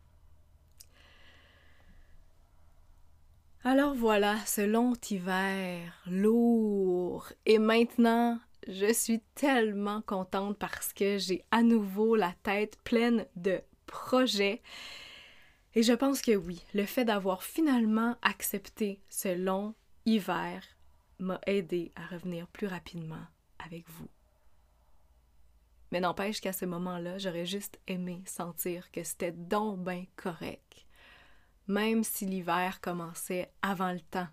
Alors voilà, ce long hiver lourd et maintenant je suis tellement contente parce que j'ai à nouveau la tête pleine de projets. Et je pense que oui, le fait d'avoir finalement accepté ce long hiver m'a aidé à revenir plus rapidement avec vous. Mais n'empêche qu'à ce moment-là, j'aurais juste aimé sentir que c'était donc ben correct, même si l'hiver commençait avant le temps.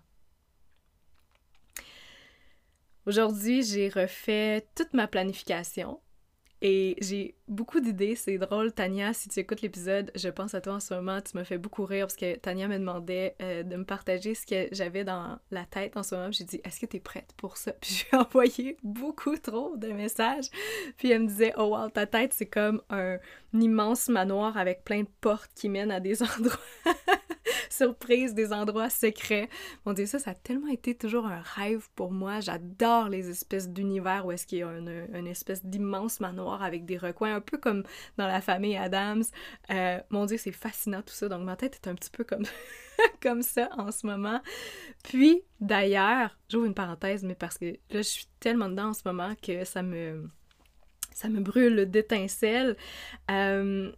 Aujourd'hui, j'ai refait toute ma planification. Et j'ai beaucoup d'idées, c'est drôle, Tania, si tu écoutes l'épisode, je pense à toi en ce moment, tu m'as fait beaucoup rire parce que Tania me demandait euh, de me partager ce que j'avais dans la tête en ce moment, j'ai dit « Est-ce que t'es prête pour ça? » Puis j'ai envoyé beaucoup trop de messages, puis elle me disait « Oh wow, ta tête c'est comme un, un immense manoir avec plein de portes qui mènent à des endroits. » surprises, des endroits secrets. Mon Dieu, ça, ça a tellement été toujours un rêve pour moi. J'adore les espèces d'univers où est-ce qu'il y a une, une espèce d'immense manoir avec des recoins, un peu comme dans la famille Addams. Euh, mon Dieu, c'est fascinant tout ça. Donc ma tête est un petit peu comme, comme ça en ce moment. Puis, d'ailleurs, j'ouvre une parenthèse, mais parce que là, je suis tellement dedans en ce moment que ça me... ça me brûle d'étincelles. Euh,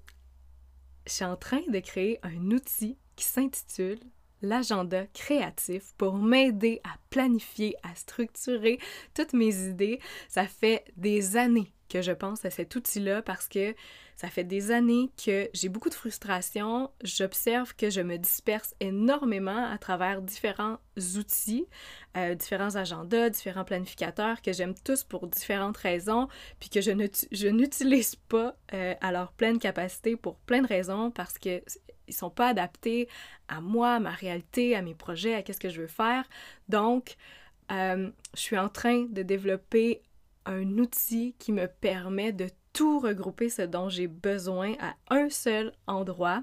je suis en train de créer un outil qui s'intitule l'agenda créatif pour m'aider à planifier, à structurer toutes mes idées. Ça fait des années que je pense à cet outil-là parce que ça fait des années que j'ai beaucoup de frustration. J'observe que je me disperse énormément à travers différents outils, euh, différents agendas, différents planificateurs que j'aime tous pour différentes raisons, puis que je, ne, je n'utilise pas euh, à leur pleine capacité pour plein de raisons parce que ils sont pas adaptés à moi, à ma réalité, à mes projets, à qu'est-ce que je veux faire. Donc, euh, je suis en train de développer un outil qui me permet de tout regrouper ce dont j'ai besoin à un seul endroit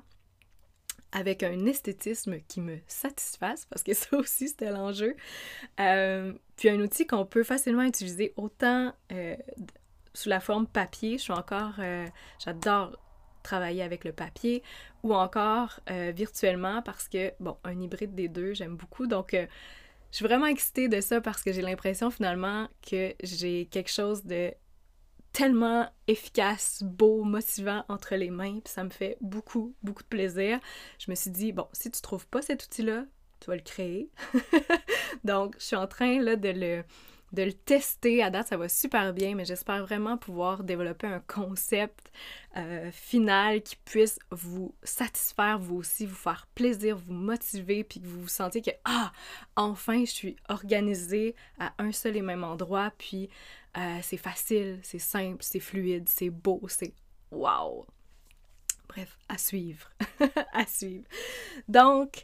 avec un esthétisme qui me satisfasse, parce que ça aussi, c'était l'enjeu. Euh, puis un outil qu'on peut facilement utiliser autant euh, sous la forme papier, je suis encore... Euh, j'adore travailler avec le papier, ou encore euh, virtuellement, parce que, bon, un hybride des deux, j'aime beaucoup. Donc, euh, je suis vraiment excitée de ça parce que j'ai l'impression finalement que j'ai quelque chose de tellement efficace, beau, motivant entre les mains, puis ça me fait beaucoup, beaucoup de plaisir. Je me suis dit, bon, si tu trouves pas cet outil-là, tu vas le créer. Donc, je suis en train là, de le... de le tester. À date, ça va super bien, mais j'espère vraiment pouvoir développer un concept euh, final qui puisse vous satisfaire, vous aussi, vous faire plaisir, vous motiver, puis que vous vous sentiez que, ah, enfin, je suis organisée à un seul et même endroit, puis euh, c'est facile, c'est simple, c'est fluide, c'est beau, c'est wow! Bref, à suivre, à suivre. Donc,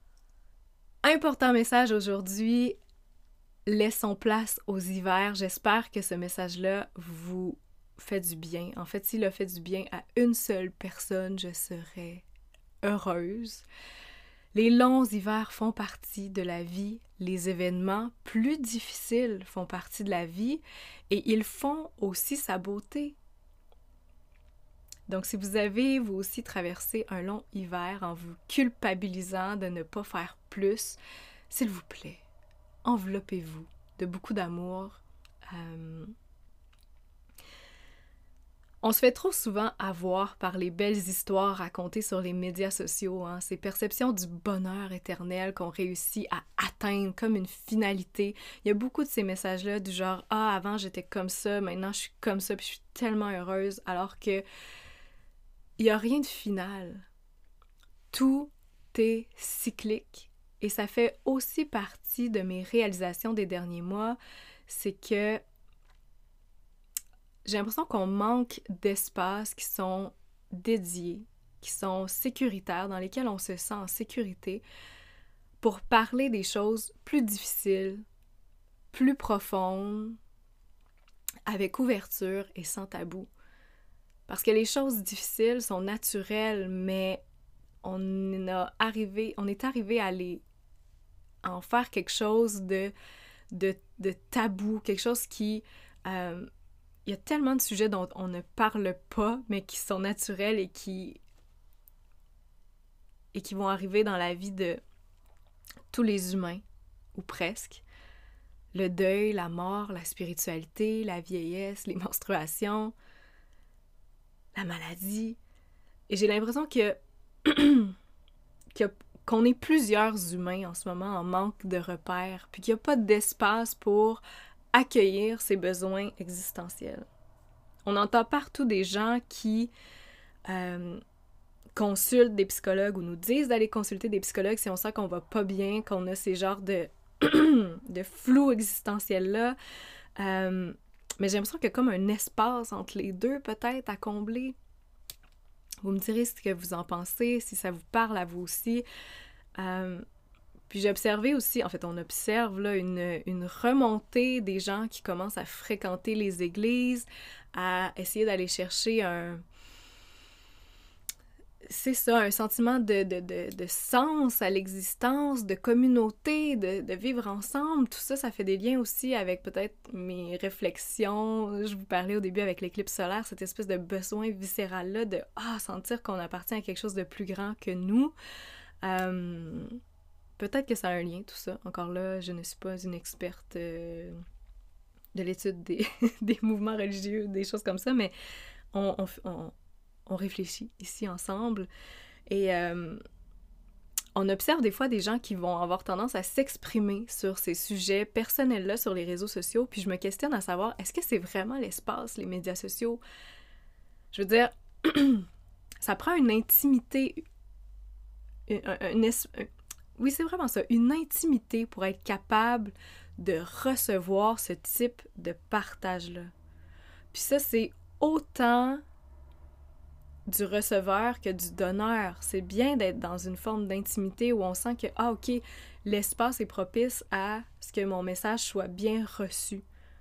important message aujourd'hui, laissons place aux hivers. J'espère que ce message-là vous fait du bien. En fait, s'il a fait du bien à une seule personne, je serais heureuse. Les longs hivers font partie de la vie. Les événements plus difficiles font partie de la vie et ils font aussi sa beauté. Donc, si vous avez, vous aussi, traversé un long hiver en vous culpabilisant de ne pas faire plus, s'il vous plaît, enveloppez-vous de beaucoup d'amour. Euh... On se fait trop souvent avoir par les belles histoires racontées sur les médias sociaux, hein, ces perceptions du bonheur éternel qu'on réussit à atteindre comme une finalité. Il y a beaucoup de ces messages-là du genre « Ah, avant j'étais comme ça, maintenant je suis comme ça, puis je suis tellement heureuse », alors que il n'y a rien de final. Tout est cyclique. Et ça fait aussi partie de mes réalisations des derniers mois, c'est que j'ai l'impression qu'on manque d'espaces qui sont dédiés, qui sont sécuritaires, dans lesquels on se sent en sécurité pour parler des choses plus difficiles, plus profondes, avec ouverture et sans tabou. Parce que les choses difficiles sont naturelles, mais on, a arrivé, on est arrivé à les à en faire quelque chose de, de, de tabou, quelque chose qui... Euh, il y a tellement de sujets dont on ne parle pas, mais qui sont naturels et qui, et qui vont arriver dans la vie de tous les humains, ou presque. Le deuil, la mort, la spiritualité, la vieillesse, les menstruations, la maladie. Et j'ai l'impression que, que qu'on est plusieurs humains en ce moment en manque de repères, puis qu'il n'y a pas d'espace pour accueillir ses besoins existentiels. On entend partout des gens qui euh, consultent des psychologues ou nous disent d'aller consulter des psychologues si on sent qu'on va pas bien, qu'on a ces genres de, de flou existentiel-là. Euh, mais j'ai l'impression qu'il y a comme un espace entre les deux peut-être à combler. Vous me direz ce que vous en pensez, si ça vous parle à vous aussi. Euh, Puis j'ai observé aussi, en fait on observe là une, une remontée des gens qui commencent à fréquenter les églises, à essayer d'aller chercher un... c'est ça, un sentiment de, de, de, de sens à l'existence, de communauté, de, de vivre ensemble. Tout ça, ça fait des liens aussi avec peut-être mes réflexions. Je vous parlais au début avec l'éclipse solaire, cette espèce de besoin viscéral-là de ah, sentir qu'on appartient à quelque chose de plus grand que nous. Euh, peut-être que ça a un lien, tout ça. Encore là, je ne suis pas une experte euh, de l'étude des, des mouvements religieux, des choses comme ça, mais on... on, on on réfléchit ici ensemble et euh, on observe des fois des gens qui vont avoir tendance à s'exprimer sur ces sujets personnels-là sur les réseaux sociaux, puis je me questionne à savoir, est-ce que c'est vraiment l'espace, les médias sociaux? Je veux dire, ça prend une intimité, un, un, un, un, oui, c'est vraiment ça, une intimité pour être capable de recevoir ce type de partage-là. Puis ça, c'est autant du receveur que du donneur. C'est bien d'être dans une forme d'intimité où on sent que, ah ok, l'espace est propice à ce que mon message soit bien reçu.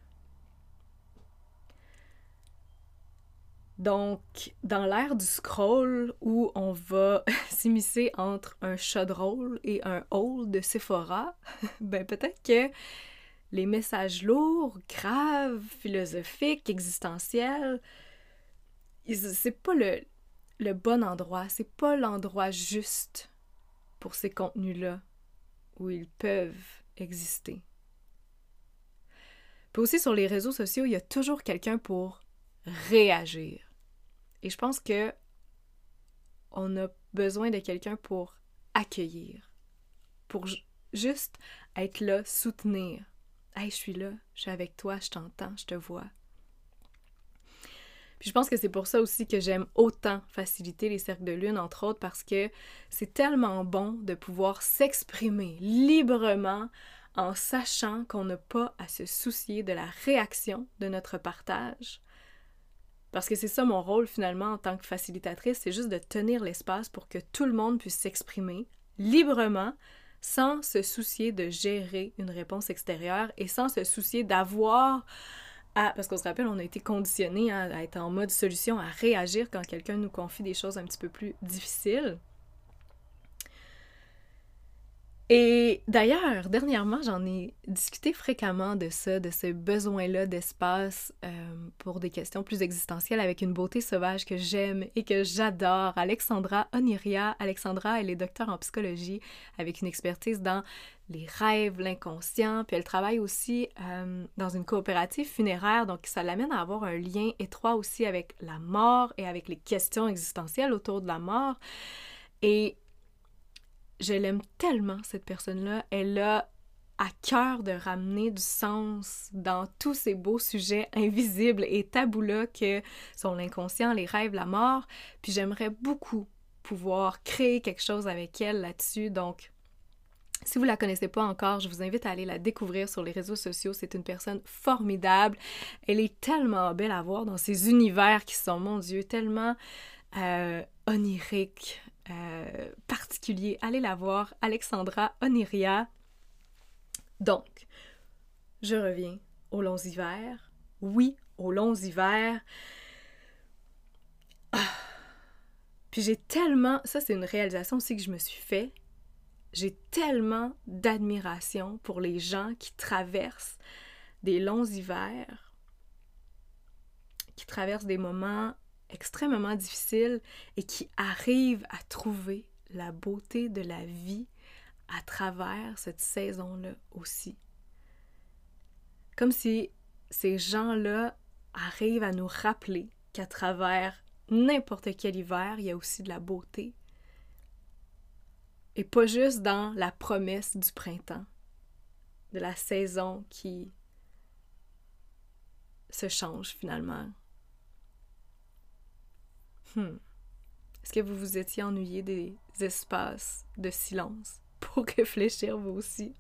Donc, dans l'ère du scroll où on va s'immiscer entre un shot roll et un haul de Sephora, ben peut-être que les messages lourds, graves, philosophiques, existentiels, c'est pas le le bon endroit, c'est pas l'endroit juste pour ces contenus-là où ils peuvent exister. Puis aussi sur les réseaux sociaux, il y a toujours quelqu'un pour réagir. Et je pense que on a besoin de quelqu'un pour accueillir, pour ju- juste être là, soutenir. Hey, je suis là, je suis avec toi, je t'entends, je te vois. Puis je pense que c'est pour ça aussi que j'aime autant faciliter les cercles de lune, entre autres, parce que c'est tellement bon de pouvoir s'exprimer librement en sachant qu'on n'a pas à se soucier de la réaction de notre partage. Parce que c'est ça mon rôle finalement en tant que facilitatrice, c'est juste de tenir l'espace pour que tout le monde puisse s'exprimer librement sans se soucier de gérer une réponse extérieure et sans se soucier d'avoir... à... Parce qu'on se rappelle, on a été conditionnés hein, à être en mode solution, à réagir quand quelqu'un nous confie des choses un petit peu plus difficiles. Et d'ailleurs, dernièrement, j'en ai discuté fréquemment de ça, de ce besoin-là d'espace euh, pour des questions plus existentielles avec une beauté sauvage que j'aime et que j'adore, Alexandra Oniria. Alexandra, elle est docteure en psychologie avec une expertise dans les rêves, l'inconscient, puis elle travaille aussi euh, dans une coopérative funéraire, donc ça l'amène à avoir un lien étroit aussi avec la mort et avec les questions existentielles autour de la mort. Et je l'aime tellement, cette personne-là. Elle a à cœur de ramener du sens dans tous ces beaux sujets invisibles et tabous-là que sont l'inconscient, les rêves, la mort. Puis j'aimerais beaucoup pouvoir créer quelque chose avec elle là-dessus. Donc, si vous la connaissez pas encore, je vous invite à aller la découvrir sur les réseaux sociaux. C'est une personne formidable. Elle est tellement belle à voir dans ces univers qui sont, mon Dieu, tellement euh, oniriques, Euh, particulier. Allez la voir, Alexandra Oniria. Donc, je reviens aux longs hivers. Oui, aux longs hivers. Ah. Puis j'ai tellement... Ça, c'est une réalisation aussi que je me suis fait. J'ai tellement d'admiration pour les gens qui traversent des longs hivers, qui traversent des moments extrêmement difficile et qui arrive à trouver la beauté de la vie à travers cette saison-là aussi. Comme si ces gens-là arrivent à nous rappeler qu'à travers n'importe quel hiver, il y a aussi de la beauté. Et pas juste dans la promesse du printemps, de la saison qui se change finalement. Hmm. Est-ce que vous vous étiez ennuyé des espaces de silence pour réfléchir vous aussi?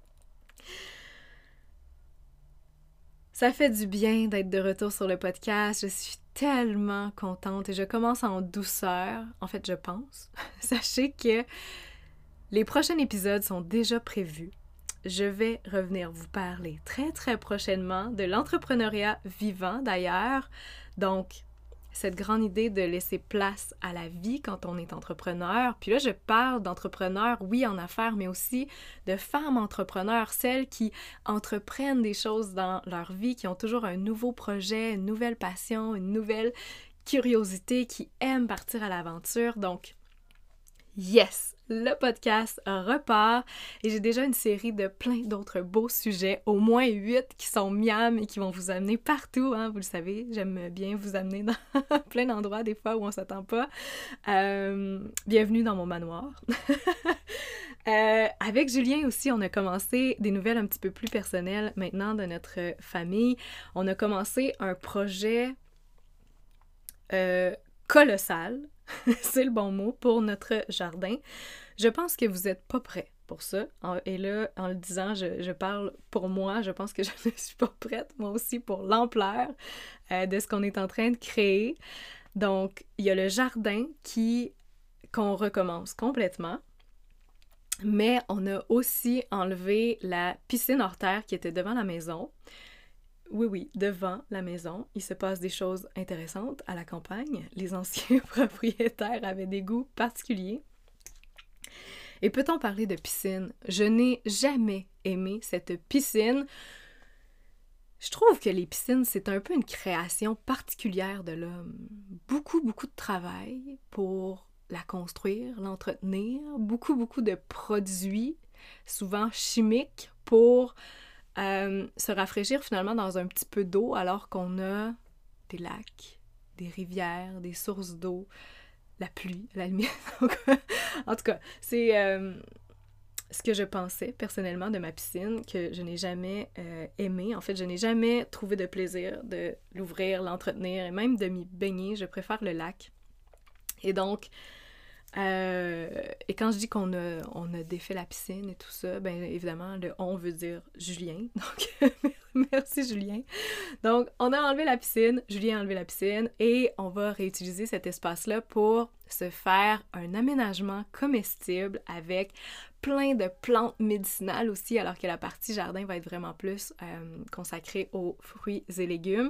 Ça fait du bien d'être de retour sur le podcast. Je suis tellement contente et je commence en douceur. En fait, je pense. Sachez que les prochains épisodes sont déjà prévus. Je vais revenir vous parler très très prochainement de l'entrepreneuriat vivant d'ailleurs. Donc, cette grande idée de laisser place à la vie quand on est entrepreneur. Puis là, je parle d'entrepreneurs, oui, en affaires, mais aussi de femmes entrepreneurs, celles qui entreprennent des choses dans leur vie, qui ont toujours un nouveau projet, une nouvelle passion, une nouvelle curiosité, qui aiment partir à l'aventure. Donc, yes! Le podcast repart et j'ai déjà une série de plein d'autres beaux sujets, au moins huit qui sont miam et qui vont vous amener partout, hein, vous le savez, j'aime bien vous amener dans plein d'endroits des fois où on s'attend pas. Euh, bienvenue dans mon manoir. euh, avec Julien aussi, on a commencé des nouvelles un petit peu plus personnelles maintenant de notre famille. On a commencé un projet euh, colossal. C'est le bon mot pour notre jardin. Je pense que vous n'êtes pas prêts pour ça. Et là, en le disant, je, je parle pour moi. Je pense que je ne suis pas prête, moi aussi, pour l'ampleur euh, de ce qu'on est en train de créer. Donc, il y a le jardin qui qu'on recommence complètement. Mais on a aussi enlevé la piscine hors terre qui était devant la maison. Oui, oui, devant la maison, il se passe des choses intéressantes à la campagne. Les anciens propriétaires avaient des goûts particuliers. Et peut-on parler de piscine? Je n'ai jamais aimé cette piscine. Je trouve que les piscines, c'est un peu une création particulière de l'homme. Beaucoup, beaucoup de travail pour la construire, l'entretenir. Beaucoup, beaucoup de produits, souvent chimiques, pour... Euh, se rafraîchir finalement dans un petit peu d'eau alors qu'on a des lacs, des rivières, des sources d'eau, la pluie à la limite. En tout cas, c'est euh, ce que je pensais personnellement de ma piscine que je n'ai jamais euh, aimé. En fait, je n'ai jamais trouvé de plaisir de l'ouvrir, l'entretenir et même de m'y baigner. Je préfère le lac. Et donc, Euh, et quand je dis qu'on a, on a défait la piscine et tout ça, bien évidemment, le « on » veut dire Julien. Donc, merci Julien. Donc, on a enlevé la piscine, Julien a enlevé la piscine et on va réutiliser cet espace-là pour se faire un aménagement comestible avec plein de plantes médicinales aussi, alors que la partie jardin va être vraiment plus euh, consacrée aux fruits et légumes.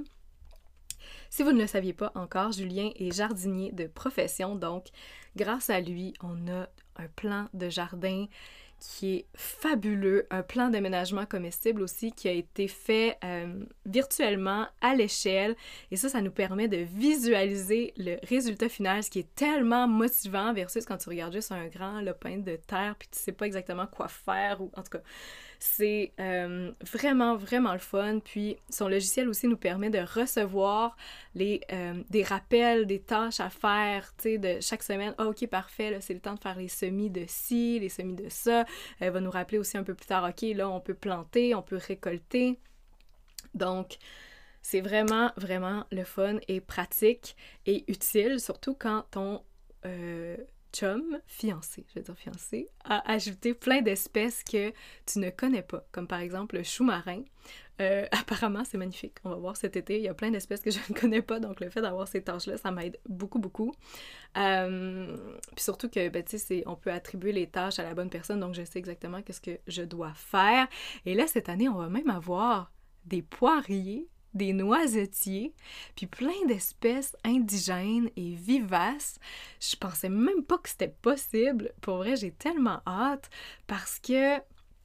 Si vous ne le saviez pas encore, Julien est jardinier de profession, donc grâce à lui, on a un plan de jardin qui est fabuleux, un plan d'aménagement comestible aussi qui a été fait euh, virtuellement à l'échelle et ça, ça nous permet de visualiser le résultat final, ce qui est tellement motivant versus quand tu regardes juste un grand lopin de terre puis tu sais pas exactement quoi faire ou en tout cas, c'est euh, vraiment, vraiment le fun. Puis son logiciel aussi nous permet de recevoir les, euh, des rappels, des tâches à faire, tu sais, de chaque semaine. Ah, ok, parfait, là, c'est le temps de faire les semis de ci, les semis de ça. Elle va nous rappeler aussi un peu plus tard, ok, là, on peut planter, on peut récolter. Donc, c'est vraiment, vraiment le fun et pratique et utile, surtout quand on... Euh, chum, fiancé, je vais dire fiancé, a ajouté plein d'espèces que tu ne connais pas, comme par exemple le chou marin. Euh, apparemment, c'est magnifique. On va voir cet été. Il y a plein d'espèces que je ne connais pas, donc le fait d'avoir ces tâches-là, ça m'aide beaucoup, beaucoup. Euh, puis surtout que, ben, tu sais, on peut attribuer les tâches à la bonne personne, donc je sais exactement qu'est-ce que je dois faire. Et là, cette année, on va même avoir des poiriers, des noisetiers, puis plein d'espèces indigènes et vivaces. Je pensais même pas que c'était possible. Pour vrai, j'ai tellement hâte parce que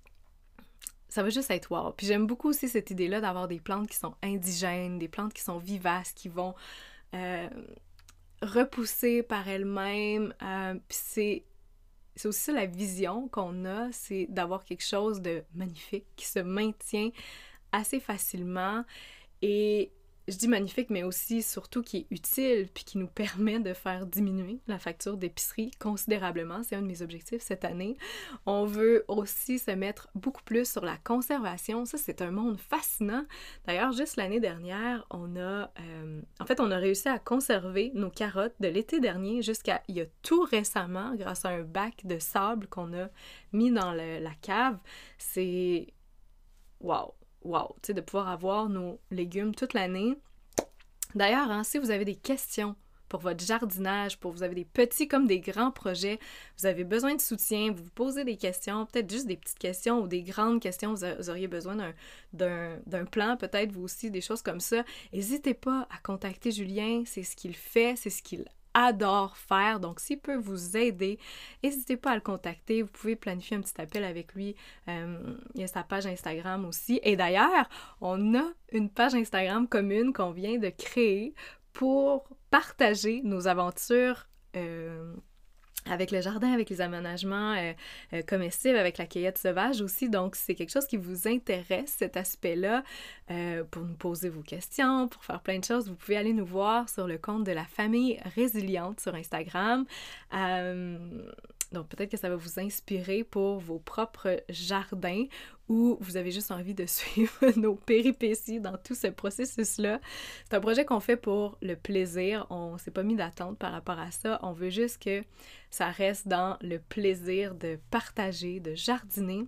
ça va juste être wow. Puis j'aime beaucoup aussi cette idée-là d'avoir des plantes qui sont indigènes, des plantes qui sont vivaces, qui vont euh, repousser par elles-mêmes. Euh, puis c'est C'est aussi ça la vision qu'on a, c'est d'avoir quelque chose de magnifique qui se maintient assez facilement. Et je dis magnifique, mais aussi surtout qui est utile puis qui nous permet de faire diminuer la facture d'épicerie considérablement. C'est un de mes objectifs cette année. On veut aussi se mettre beaucoup plus sur la conservation. Ça, c'est un monde fascinant. D'ailleurs, juste l'année dernière, on a... Euh, en fait, on a réussi à conserver nos carottes de l'été dernier jusqu'à il y a tout récemment grâce à un bac de sable qu'on a mis dans le, la cave. C'est... Wow! Wow, tu sais, de pouvoir avoir nos légumes toute l'année. D'ailleurs, hein, si vous avez des questions pour votre jardinage, pour vous avez des petits comme des grands projets, vous avez besoin de soutien, vous vous posez des questions, peut-être juste des petites questions ou des grandes questions, vous, a, vous auriez besoin d'un, d'un, d'un plan, peut-être vous aussi, des choses comme ça, n'hésitez pas à contacter Julien, c'est ce qu'il fait, c'est ce qu'il adore faire, donc s'il peut vous aider, n'hésitez pas à le contacter, vous pouvez planifier un petit appel avec lui, euh, il y a sa page Instagram aussi, et d'ailleurs, on a une page Instagram commune qu'on vient de créer pour partager nos aventures euh, avec le jardin, avec les aménagements euh, euh, comestibles, avec la cueillette sauvage aussi. Donc, c'est quelque chose qui vous intéresse, cet aspect-là, euh, pour nous poser vos questions, pour faire plein de choses. Vous pouvez aller nous voir sur le compte de la famille résiliente sur Instagram. Euh, donc, peut-être que ça va vous inspirer pour vos propres jardins ou vous avez juste envie de suivre nos péripéties dans tout ce processus-là. C'est un projet qu'on fait pour le plaisir. On ne s'est pas mis d'attente par rapport à ça. On veut juste que ça reste dans le plaisir de partager, de jardiner.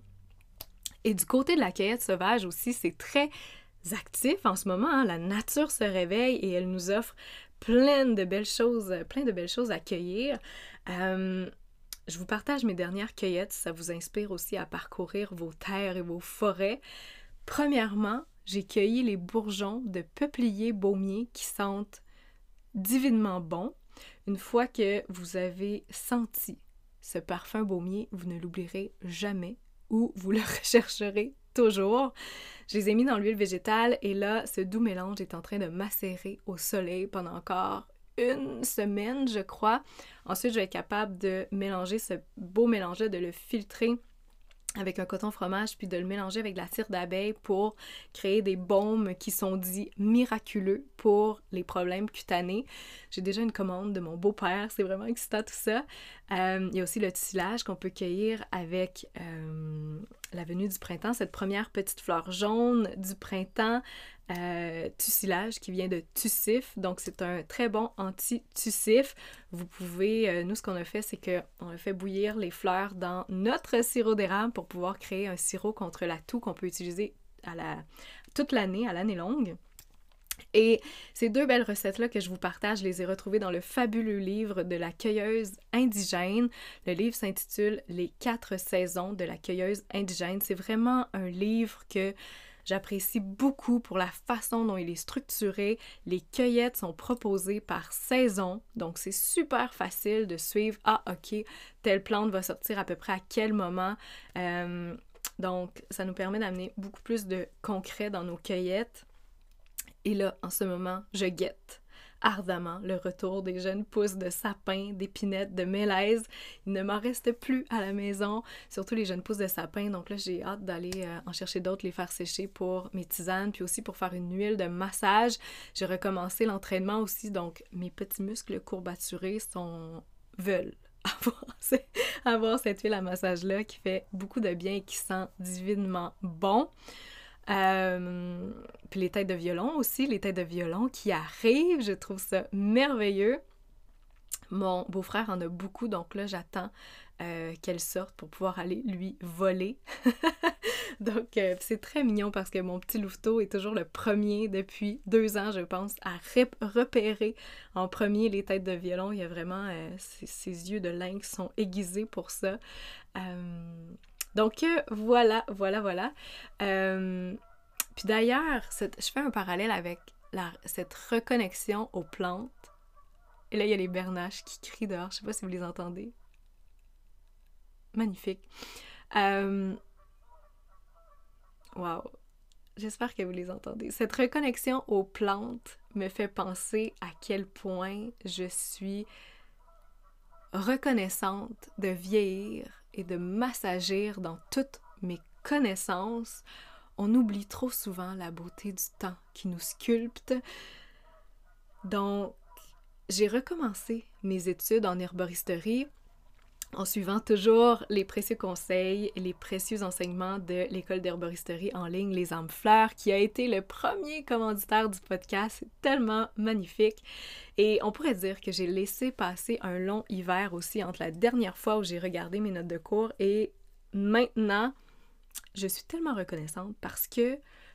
Et du côté de la cueillette sauvage aussi, c'est très actif en ce moment. Hein? La nature se réveille et elle nous offre plein de belles choses, plein de belles choses à cueillir. Euh, Je vous partage mes dernières cueillettes, ça vous inspire aussi à parcourir vos terres et vos forêts. Premièrement, j'ai cueilli les bourgeons de peuplier baumier qui sentent divinement bon. Une fois que vous avez senti ce parfum baumier, vous ne l'oublierez jamais ou vous le rechercherez toujours. Je les ai mis dans l'huile végétale et là, ce doux mélange est en train de macérer au soleil pendant encore une semaine, je crois. Ensuite, je vais être capable de mélanger ce beau mélange-là, de le filtrer avec un coton fromage, puis de le mélanger avec de la cire d'abeille pour créer des baumes qui sont dits miraculeux pour les problèmes cutanés. J'ai déjà une commande de mon beau-père, c'est vraiment excitant tout ça. Euh, il y a aussi le tussilage qu'on peut cueillir avec euh, la venue du printemps, cette première petite fleur jaune du printemps, euh, tussilage qui vient de tussif, donc c'est un très bon anti-tussif. Vous pouvez, euh, nous ce qu'on a fait, c'est qu'on a fait bouillir les fleurs dans notre sirop d'érable pour pouvoir créer un sirop contre la toux qu'on peut utiliser à la, toute l'année, à l'année longue. Et ces deux belles recettes-là que je vous partage, je les ai retrouvées dans le fabuleux livre de la cueilleuse indigène. Le livre s'intitule « Les quatre saisons de la cueilleuse indigène ». C'est vraiment un livre que j'apprécie beaucoup pour la façon dont il est structuré. Les cueillettes sont proposées par saison, donc c'est super facile de suivre « Ah, ok, telle plante va sortir à peu près à quel moment euh, ». Donc, ça nous permet d'amener beaucoup plus de concret dans nos cueillettes. Et là, en ce moment, je guette ardemment le retour des jeunes pousses de sapin, d'épinettes, de mélèzes. Il ne m'en reste plus à la maison, surtout les jeunes pousses de sapin. Donc là, j'ai hâte d'aller euh, en chercher d'autres, les faire sécher pour mes tisanes, puis aussi pour faire une huile de massage. J'ai recommencé l'entraînement aussi, donc mes petits muscles courbaturés sont... veulent avoir, avoir cette huile à massage-là qui fait beaucoup de bien et qui sent divinement bon. Euh, puis les têtes de violon aussi, les têtes de violon qui arrivent, je trouve ça merveilleux. Mon beau-frère en a beaucoup, donc là j'attends euh, qu'elle sorte pour pouvoir aller lui voler. Donc euh, c'est très mignon parce que mon petit louveteau est toujours le premier depuis deux ans, je pense, à rep- repérer en premier les têtes de violon. Il y a vraiment euh, ses, ses yeux de lynx sont aiguisés pour ça. Euh, Donc euh, voilà, voilà, voilà. Euh, puis d'ailleurs, cette, je fais un parallèle avec la, cette reconnexion aux plantes. Et là, il y a les bernaches qui crient dehors. Je sais pas si vous les entendez. Magnifique. Euh, wow. J'espère que vous les entendez. Cette reconnexion aux plantes me fait penser à quel point je suis reconnaissante de vieillir et de m'assagir dans toutes mes connaissances. On oublie trop souvent la beauté du temps qui nous sculpte. Donc, j'ai recommencé mes études en herboristerie en suivant toujours les précieux conseils et les précieux enseignements de l'école d'herboristerie en ligne Les Âmes Fleurs, qui a été le premier commanditaire du podcast. C'est tellement magnifique. Et on pourrait dire que j'ai laissé passer un long hiver aussi entre la dernière fois où j'ai regardé mes notes de cours et maintenant, je suis tellement reconnaissante parce que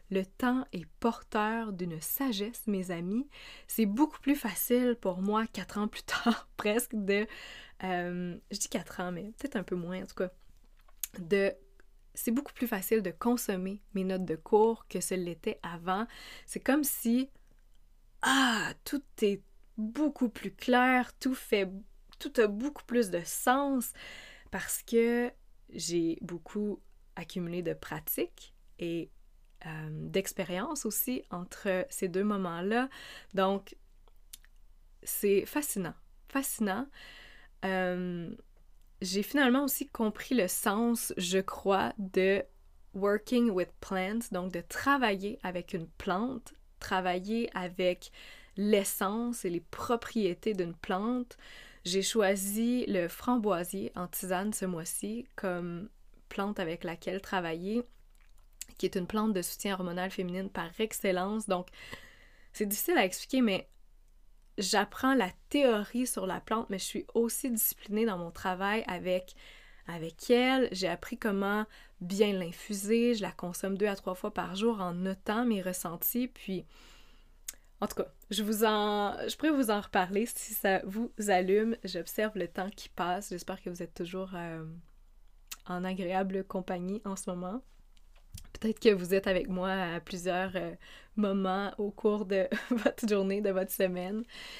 Le temps est porteur d'une sagesse, mes amis. C'est beaucoup plus facile pour moi, quatre ans plus tard, presque, de... Euh, je dis quatre ans, mais peut-être un peu moins, en tout cas, de... C'est beaucoup plus facile de consommer mes notes de cours que ce l'était avant. C'est comme si, ah, tout est beaucoup plus clair, tout fait, tout a beaucoup plus de sens parce que j'ai beaucoup accumulé de pratique et euh, d'expérience aussi entre ces deux moments-là. Donc, c'est fascinant, fascinant. Euh, J'ai finalement aussi compris le sens, je crois, de working with plants, donc de travailler avec une plante, travailler avec l'essence et les propriétés d'une plante. J'ai choisi le framboisier en tisane ce mois-ci comme plante avec laquelle travailler, qui est une plante de soutien hormonal féminine par excellence. Donc, c'est difficile à expliquer, mais j'apprends la théorie sur la plante, mais je suis aussi disciplinée dans mon travail avec, avec elle. J'ai appris comment bien l'infuser. Je la consomme deux à trois fois par jour en notant mes ressentis. Puis, en tout cas, je vous en, je pourrais vous en reparler si ça vous allume. J'observe le temps qui passe. J'espère que vous êtes toujours euh, en agréable compagnie en ce moment. Peut-être que vous êtes avec moi à plusieurs euh, moments au cours de votre journée, de votre semaine.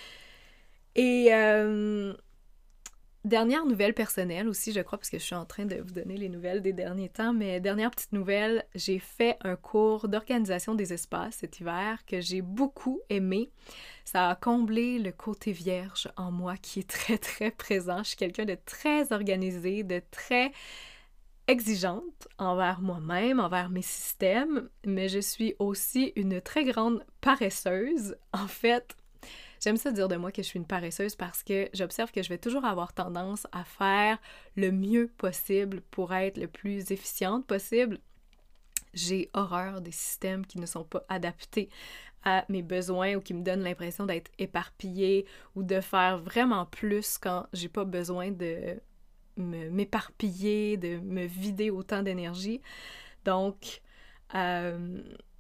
Et euh, dernière nouvelle personnelle aussi, je crois, parce que je suis en train de vous donner les nouvelles des derniers temps, mais dernière petite nouvelle, j'ai fait un cours d'organisation des espaces cet hiver que j'ai beaucoup aimé. Ça a comblé le côté vierge en moi qui est très, très présent. Je suis quelqu'un de très organisé, de très exigeante envers moi-même, envers mes systèmes, mais je suis aussi une très grande paresseuse. En fait, j'aime ça dire de moi que je suis une paresseuse parce que j'observe que je vais toujours avoir tendance à faire le mieux possible pour être le plus efficiente possible. J'ai horreur des systèmes qui ne sont pas adaptés à mes besoins ou qui me donnent l'impression d'être éparpillée ou de faire vraiment plus quand j'ai pas besoin de Me, m'éparpiller, de me vider autant d'énergie. Donc, euh,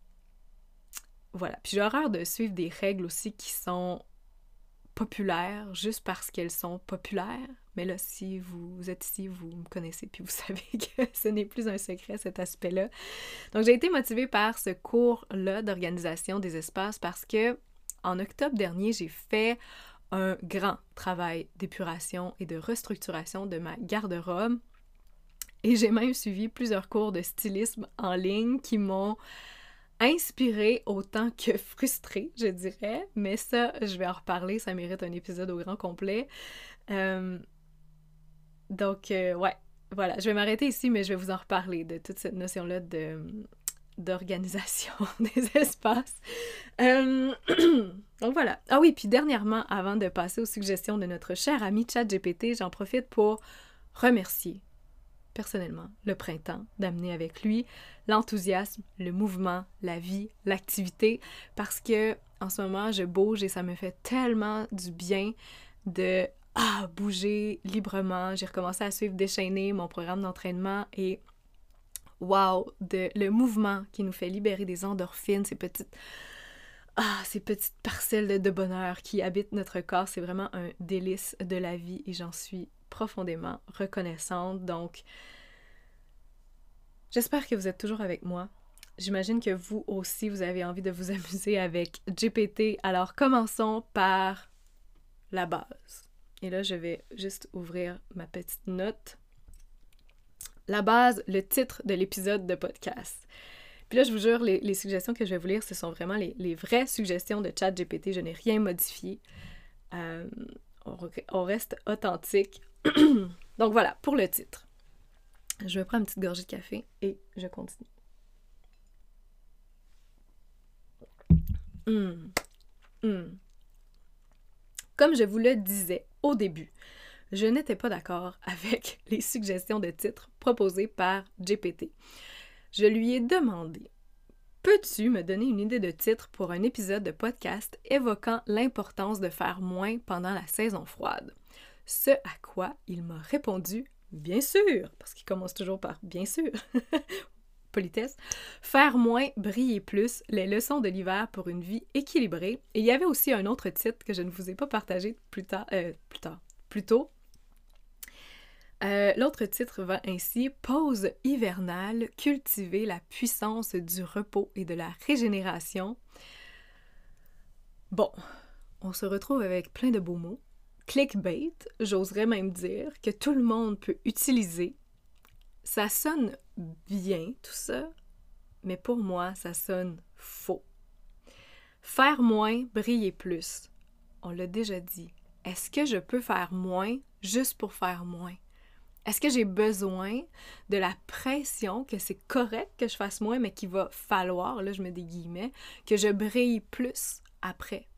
voilà. Puis j'ai horreur de suivre des règles aussi qui sont populaires juste parce qu'elles sont populaires. Mais là, si vous êtes ici, vous me connaissez puis vous savez que ce n'est plus un secret, cet aspect-là. Donc, j'ai été motivée par ce cours-là d'organisation des espaces parce que en octobre dernier, j'ai fait un grand travail d'épuration et de restructuration de ma garde-robe. Et j'ai même suivi plusieurs cours de stylisme en ligne qui m'ont inspirée autant que frustrée, je dirais. Mais ça, je vais en reparler, ça mérite un épisode au grand complet. Euh... Donc, euh, ouais, voilà, je vais m'arrêter ici, mais je vais vous en reparler de toute cette notion-là de... d'organisation des espaces. Euh... Donc voilà. Ah oui, puis dernièrement, avant de passer aux suggestions de notre cher ami ChatGPT, j'en profite pour remercier personnellement le printemps, d'amener avec lui l'enthousiasme, le mouvement, la vie, l'activité, parce que en ce moment, je bouge et ça me fait tellement du bien de ah, bouger librement. J'ai recommencé à suivre Déchaîné, mon programme d'entraînement, et wow, de, le mouvement qui nous fait libérer des endorphines, ces petites, ah, ces petites parcelles de, de bonheur qui habitent notre corps, c'est vraiment un délice de la vie et j'en suis profondément reconnaissante. Donc, j'espère que vous êtes toujours avec moi. J'imagine que vous aussi, vous avez envie de vous amuser avec G P T. Alors, commençons par la base. Et là, je vais juste ouvrir ma petite note. La base, le titre de l'épisode de podcast. Puis là, je vous jure, les, les suggestions que je vais vous lire, ce sont vraiment les, les vraies suggestions de ChatGPT. Je n'ai rien modifié. Euh, on, on reste authentique. Donc voilà, pour le titre. Je vais prendre une petite gorgée de café et je continue. Mmh. Mmh. Comme je vous le disais au début, je n'étais pas d'accord avec les suggestions de titres proposées par G P T. Je lui ai demandé « Peux-tu me donner une idée de titre pour un épisode de podcast évoquant l'importance de faire moins pendant la saison froide? » Ce à quoi il m'a répondu « Bien sûr », parce qu'il commence toujours par « Bien sûr ». politesse. Faire moins, briller plus, les leçons de l'hiver pour une vie équilibrée. Et il y avait aussi un autre titre que je ne vous ai pas partagé plus tard, euh, plus tard, plus tôt. Euh, l'autre titre va ainsi « Pause hivernale, cultiver la puissance du repos et de la régénération ». Bon, on se retrouve avec plein de beaux mots. Clickbait, j'oserais même dire, que tout le monde peut utiliser. Ça sonne bien, tout ça, mais pour moi, ça sonne faux. Faire moins, briller plus. On l'a déjà dit. Est-ce que je peux faire moins juste pour faire moins? Est-ce que j'ai besoin de la pression que c'est correct que je fasse moins, mais qu'il va falloir, là je mets des guillemets, que je brille plus après?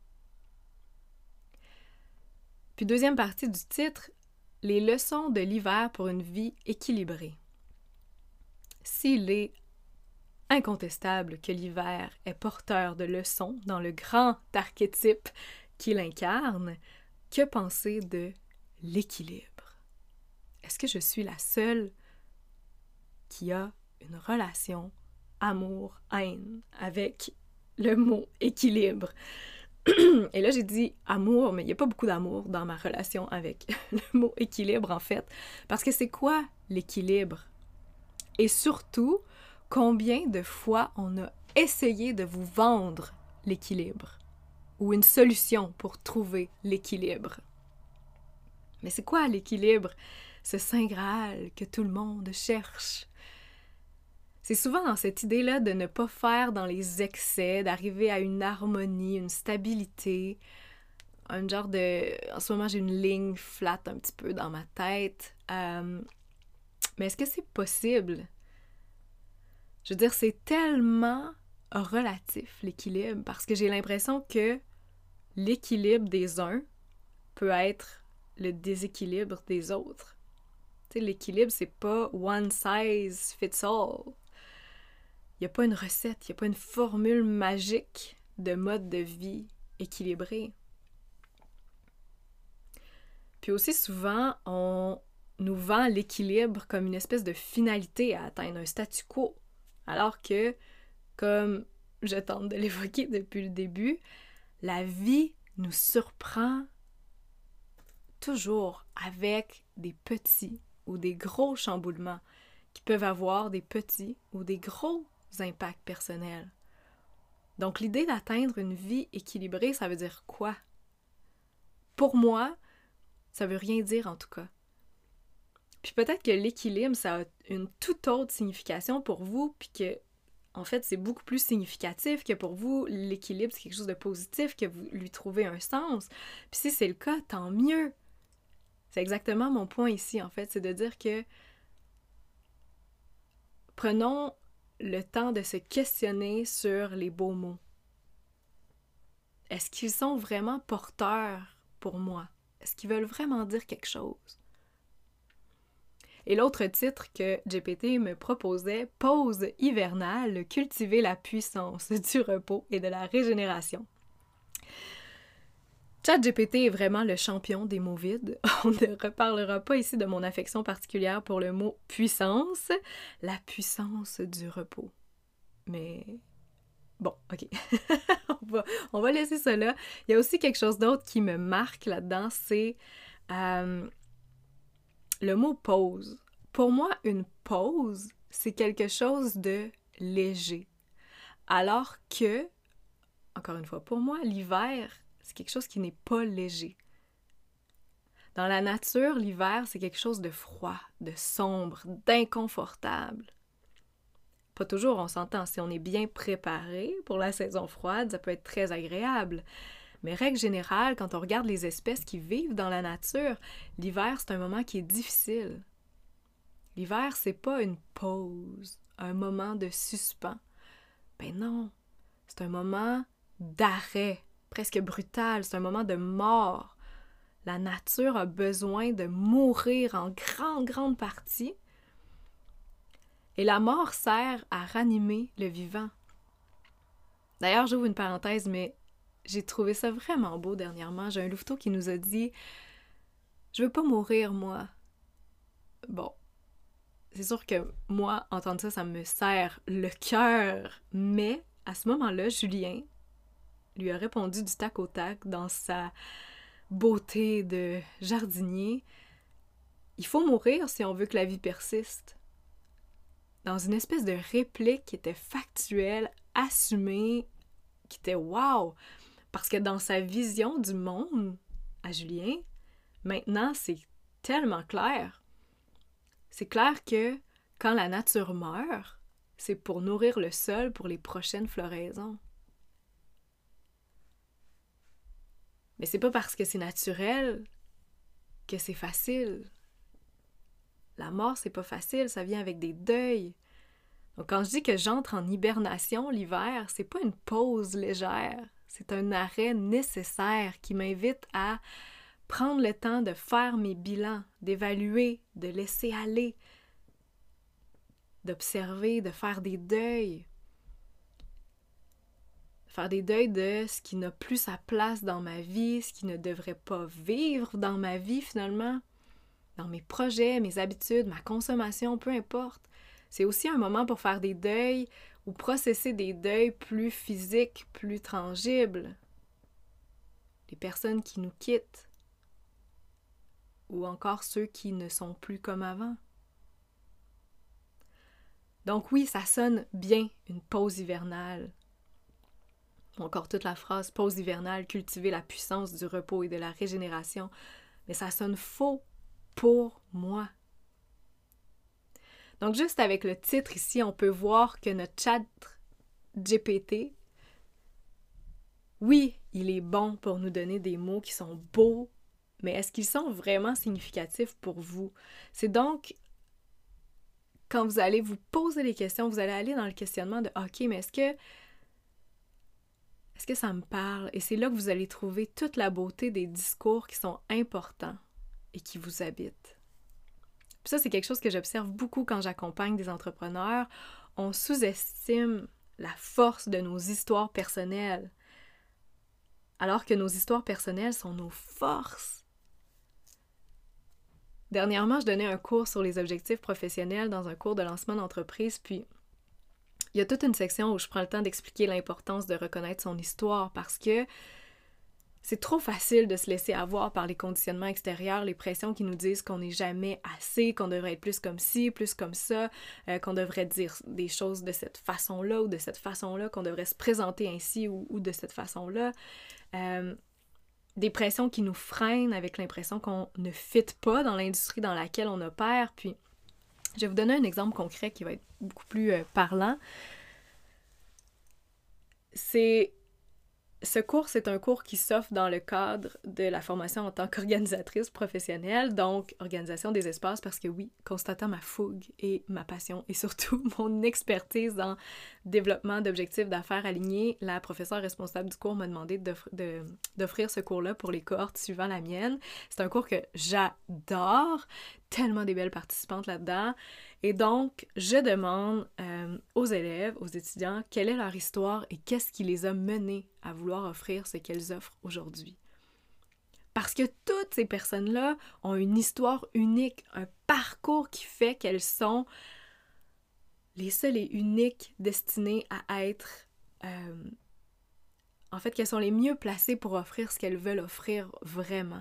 Puis deuxième partie du titre, les leçons de l'hiver pour une vie équilibrée. S'il est incontestable que l'hiver est porteur de leçons dans le grand archétype qu'il incarne, que penser de l'équilibre? Est-ce que je suis la seule qui a une relation amour-haine avec le mot équilibre? Et là, j'ai dit amour, mais il n'y a pas beaucoup d'amour dans ma relation avec le mot équilibre, en fait. Parce que c'est quoi l'équilibre? Et surtout, combien de fois on a essayé de vous vendre l'équilibre ou une solution pour trouver l'équilibre? Mais c'est quoi l'équilibre? Ce saint Graal que tout le monde cherche. C'est souvent dans cette idée-là de ne pas faire dans les excès, d'arriver à une harmonie, une stabilité, un genre de... En ce moment, j'ai une ligne flat un petit peu dans ma tête. Euh... Mais est-ce que c'est possible? Je veux dire, c'est tellement relatif, l'équilibre, parce que j'ai l'impression que l'équilibre des uns peut être le déséquilibre des autres. Tu sais, l'équilibre, c'est pas one size fits all. Il n'y a pas une recette, il n'y a pas une formule magique de mode de vie équilibré. Puis aussi souvent, on nous vend l'équilibre comme une espèce de finalité à atteindre, un statu quo. Alors que, comme je tente de l'évoquer depuis le début, la vie nous surprend toujours avec des petits ou des gros chamboulements qui peuvent avoir des petits ou des gros impacts personnels. Donc, l'idée d'atteindre une vie équilibrée, ça veut dire quoi? Pour moi, ça veut rien dire en tout cas. Puis peut-être que l'équilibre, ça a une toute autre signification pour vous, puis que, en fait, c'est beaucoup plus significatif que pour vous, l'équilibre, c'est quelque chose de positif, que vous lui trouvez un sens. Puis si c'est le cas, tant mieux. C'est exactement mon point ici, en fait, c'est de dire que prenons le temps de se questionner sur les beaux mots. Est-ce qu'ils sont vraiment porteurs pour moi? Est-ce qu'ils veulent vraiment dire quelque chose? Et l'autre titre que G P T me proposait, « Pause hivernale, cultiver la puissance du repos et de la régénération ». ChatGPT est vraiment le champion des mots vides. On ne reparlera pas ici de mon affection particulière pour le mot « puissance », la puissance du repos. Mais bon, ok, on, va, on va laisser ça là. Il y a aussi quelque chose d'autre qui me marque là-dedans, c'est euh, le mot « pause ». Pour moi, une pause, c'est quelque chose de léger. Alors que, encore une fois, pour moi, l'hiver, c'est quelque chose qui n'est pas léger. Dans la nature, l'hiver, c'est quelque chose de froid, de sombre, d'inconfortable. Pas toujours, on s'entend. Si on est bien préparé pour la saison froide, ça peut être très agréable. Mais règle générale, quand on regarde les espèces qui vivent dans la nature, l'hiver, c'est un moment qui est difficile. L'hiver, c'est pas une pause, un moment de suspens. Ben non, c'est un moment d'arrêt, presque brutal, c'est un moment de mort. La nature a besoin de mourir en grande, grande partie. Et la mort sert à ranimer le vivant. D'ailleurs, j'ouvre une parenthèse, mais j'ai trouvé ça vraiment beau dernièrement. J'ai un louveteau qui nous a dit « Je veux pas mourir, moi. » Bon. c'est sûr que moi, entendre ça, ça me serre le cœur. Mais à ce moment-là, Julien lui a répondu du tac au tac dans sa beauté de jardinier. Il faut mourir si on veut que la vie persiste. Dans une espèce de réplique qui était factuelle, assumée, qui était wow! Parce que dans sa vision du monde, à Julien, maintenant, c'est tellement clair. C'est clair que quand la nature meurt, c'est pour nourrir le sol pour les prochaines floraisons. Mais c'est pas parce que c'est naturel que c'est facile. La mort, c'est pas facile, ça vient avec des deuils. Donc quand je dis que j'entre en hibernation l'hiver, c'est pas une pause légère, c'est un arrêt nécessaire qui m'invite à prendre le temps de faire mes bilans, d'évaluer, de laisser aller, d'observer, de faire des deuils. Faire des deuils de ce qui n'a plus sa place dans ma vie, ce qui ne devrait pas vivre dans ma vie finalement, dans mes projets, mes habitudes, ma consommation, peu importe. C'est aussi un moment pour faire des deuils ou processer des deuils plus physiques, plus tangibles. Les personnes qui nous quittent ou encore ceux qui ne sont plus comme avant. Donc oui, ça sonne bien une pause hivernale. Encore toute la phrase pause hivernale, cultiver la puissance du repos et de la régénération. Mais ça sonne faux pour moi. Donc juste avec le titre ici, on peut voir que notre chat G P T, oui, il est bon pour nous donner des mots qui sont beaux, mais est-ce qu'ils sont vraiment significatifs pour vous? C'est donc, quand vous allez vous poser les questions, vous allez aller dans le questionnement de « OK, mais est-ce que Est-ce que ça me parle? » Et c'est là que vous allez trouver toute la beauté des discours qui sont importants et qui vous habitent. Puis ça, c'est quelque chose que j'observe beaucoup quand j'accompagne des entrepreneurs. On sous-estime la force de nos histoires personnelles, alors que nos histoires personnelles sont nos forces. Dernièrement, je donnais un cours sur les objectifs professionnels dans un cours de lancement d'entreprise, puis il y a toute une section où je prends le temps d'expliquer l'importance de reconnaître son histoire parce que c'est trop facile de se laisser avoir par les conditionnements extérieurs, les pressions qui nous disent qu'on n'est jamais assez, qu'on devrait être plus comme ci, plus comme ça, euh, qu'on devrait dire des choses de cette façon-là ou de cette façon-là, qu'on devrait se présenter ainsi ou, ou de cette façon-là. Euh, des pressions qui nous freinent avec l'impression qu'on ne fit pas dans l'industrie dans laquelle on opère. Puis, je vais vous donner un exemple concret qui va être beaucoup plus euh, parlant. C'est... Ce cours, c'est un cours qui s'offre dans le cadre de la formation en tant qu'organisatrice professionnelle, donc organisation des espaces, parce que oui, constatant ma fougue et ma passion et surtout mon expertise en développement d'objectifs d'affaires alignés, la professeure responsable du cours m'a demandé d'offrir, de, d'offrir ce cours-là pour les cohortes suivant la mienne. C'est un cours que j'adore, tellement des belles participantes là-dedans. Et donc, je demande euh, aux élèves, aux étudiants, quelle est leur histoire et qu'est-ce qui les a menés à vouloir offrir ce qu'elles offrent aujourd'hui. Parce que toutes ces personnes-là ont une histoire unique, un parcours qui fait qu'elles sont les seules et uniques destinées à être... Euh, en fait, qu'elles sont les mieux placées pour offrir ce qu'elles veulent offrir vraiment.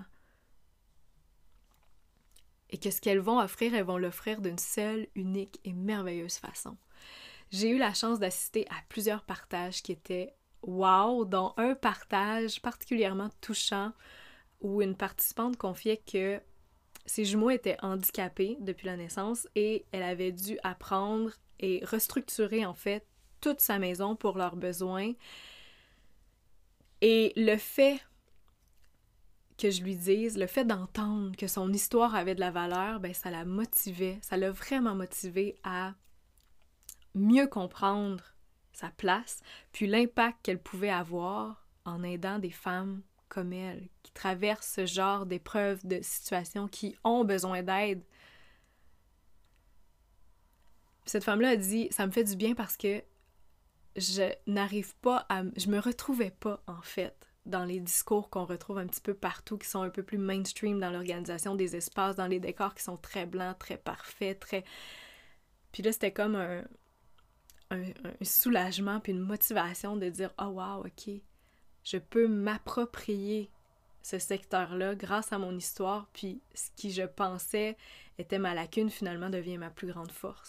Et que ce qu'elles vont offrir, elles vont l'offrir d'une seule, unique et merveilleuse façon. J'ai eu la chance d'assister à plusieurs partages qui étaient wow, dont un partage particulièrement touchant où une participante confiait que ses jumeaux étaient handicapés depuis la naissance et elle avait dû apprendre et restructurer en fait toute sa maison pour leurs besoins. Et le fait que je lui dise, le fait d'entendre que son histoire avait de la valeur, ben ça la motivait, ça l'a vraiment motivée à mieux comprendre sa place, puis l'impact qu'elle pouvait avoir en aidant des femmes comme elle, qui traversent ce genre d'épreuves, de situations, qui ont besoin d'aide. Cette femme-là a dit, ça me fait du bien parce que je n'arrive pas à... Je me retrouvais pas, en fait, dans les discours qu'on retrouve un petit peu partout, qui sont un peu plus mainstream dans l'organisation des espaces, dans les décors qui sont très blancs, très parfaits, très... Puis là, c'était comme un, un, un soulagement puis une motivation de dire « Oh wow, ok, je peux m'approprier ce secteur-là grâce à mon histoire, puis ce qui, je pensais, était ma lacune, finalement, devient ma plus grande force. »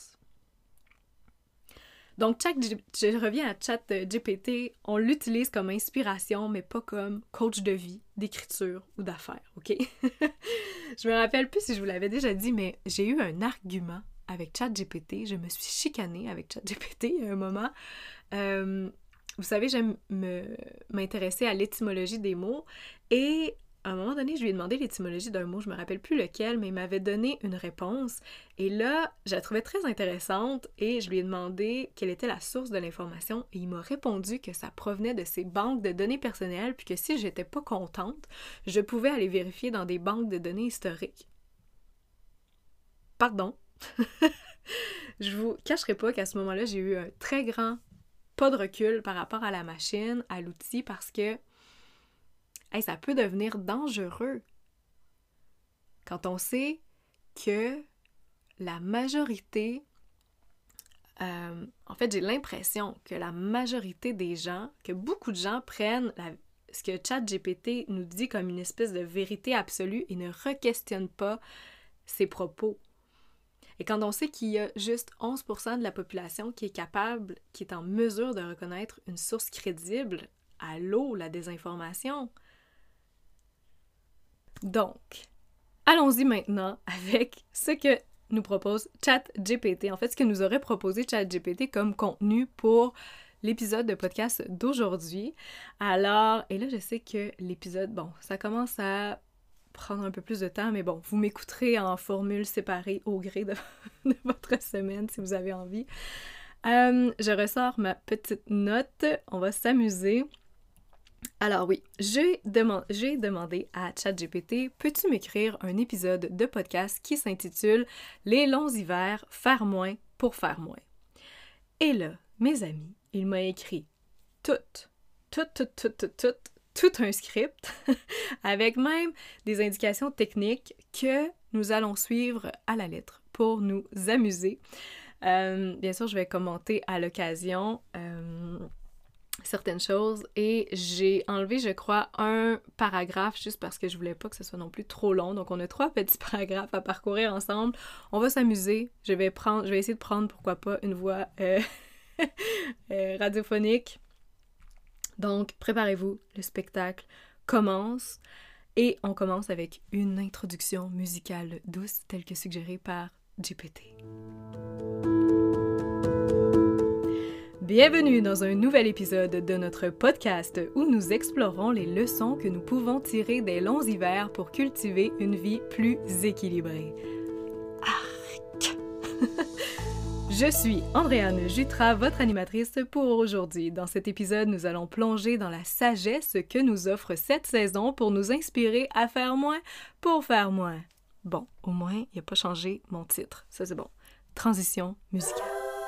Donc, chat, je reviens à ChatGPT, on l'utilise comme inspiration, mais pas comme coach de vie, d'écriture ou d'affaires, ok? Je me rappelle plus si je vous l'avais déjà dit, mais j'ai eu un argument avec ChatGPT, je me suis chicanée avec ChatGPT à un moment. Euh, vous savez, j'aime me, m'intéresser à l'étymologie des mots, et à un moment donné, je lui ai demandé l'étymologie d'un mot, je me rappelle plus lequel, mais il m'avait donné une réponse. Et là, je la trouvais très intéressante et je lui ai demandé quelle était la source de l'information et il m'a répondu que ça provenait de ses banques de données personnelles puis que si j'étais pas contente, je pouvais aller vérifier dans des banques de données historiques. Pardon. Je vous cacherai pas qu'à ce moment-là, j'ai eu un très grand pas de recul par rapport à la machine, à l'outil, parce que hey, ça peut devenir dangereux quand on sait que la majorité, euh, en fait, j'ai l'impression que la majorité des gens, que beaucoup de gens prennent la, ce que ChatGPT nous dit comme une espèce de vérité absolue et ne re-questionnent pas ses propos. Et quand on sait qu'il y a juste onze pour cent de la population qui est capable, qui est en mesure de reconnaître une source crédible, allô, la désinformation. Donc, allons-y maintenant avec ce que nous propose ChatGPT. En fait, ce que nous aurait proposé ChatGPT comme contenu pour l'épisode de podcast d'aujourd'hui. Alors, et là, je sais que l'épisode, bon, ça commence à prendre un peu plus de temps, mais bon, vous m'écouterez en formule séparée au gré de, de votre semaine si vous avez envie. Euh, je ressors ma petite note. On va s'amuser. Alors oui, j'ai, demand- j'ai demandé à ChatGPT, peux-tu m'écrire un épisode de podcast qui s'intitule « Les longs hivers, faire moins pour faire moins ». Et là, mes amis, il m'a écrit tout, tout, tout, tout, tout, tout, tout un script, avec même des indications techniques que nous allons suivre à la lettre pour nous amuser. Euh, bien sûr, je vais commenter à l'occasion euh, certaines choses et j'ai enlevé, je crois, un paragraphe juste parce que je voulais pas que ce soit non plus trop long. Donc, on a trois petits paragraphes à parcourir ensemble. On va s'amuser. Je vais prendre, je vais essayer de prendre, pourquoi pas, une voix euh, euh, radiophonique. Donc, préparez-vous, le spectacle commence et on commence avec une introduction musicale douce telle que suggérée par G P T. Bienvenue dans un nouvel épisode de notre podcast où nous explorons les leçons que nous pouvons tirer des longs hivers pour cultiver une vie plus équilibrée. Arc! Je suis Andréane Jutras, votre animatrice pour aujourd'hui. Dans cet épisode, nous allons plonger dans la sagesse que nous offre cette saison pour nous inspirer à faire moins pour faire moins. Bon, au moins, il n'a pas changé mon titre. Ça, c'est bon. Transition musicale.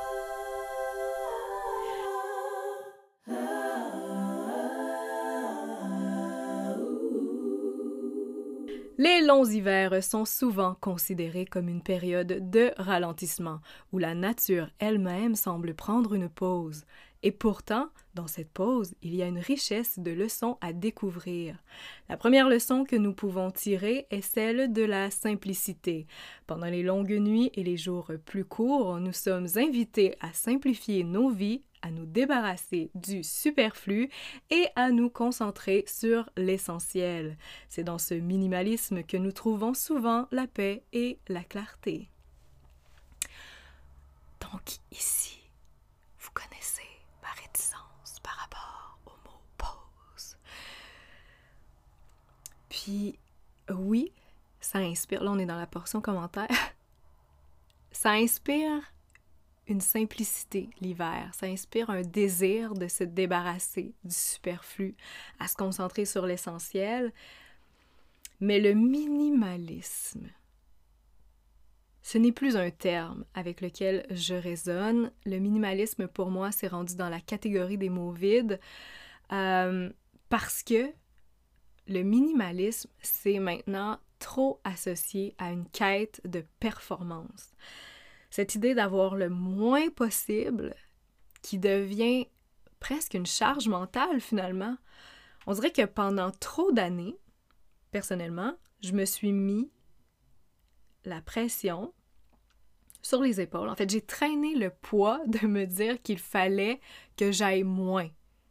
Les longs hivers sont souvent considérés comme une période de ralentissement, où la nature elle-même semble prendre une pause. Et pourtant, dans cette pause, il y a une richesse de leçons à découvrir. La première leçon que nous pouvons tirer est celle de la simplicité. Pendant les longues nuits et les jours plus courts, nous sommes invités à simplifier nos vies, à nous débarrasser du superflu et à nous concentrer sur l'essentiel. C'est dans ce minimalisme que nous trouvons souvent la paix et la clarté. Donc ici, vous connaissez ma réticence par rapport au mot « pause ». Puis, oui, ça inspire, là on est dans la portion commentaire, ça inspire une simplicité l'hiver, ça inspire un désir de se débarrasser du superflu, à se concentrer sur l'essentiel. Mais le minimalisme, ce n'est plus un terme avec lequel je raisonne. Le minimalisme, pour moi, s'est rendu dans la catégorie des mots vides euh, parce que le minimalisme, c'est maintenant trop associé à une quête de performance. Cette idée d'avoir le moins possible qui devient presque une charge mentale finalement. On dirait que pendant trop d'années, personnellement, je me suis mis la pression sur les épaules. En fait, j'ai traîné le poids de me dire qu'il fallait que j'aille moins.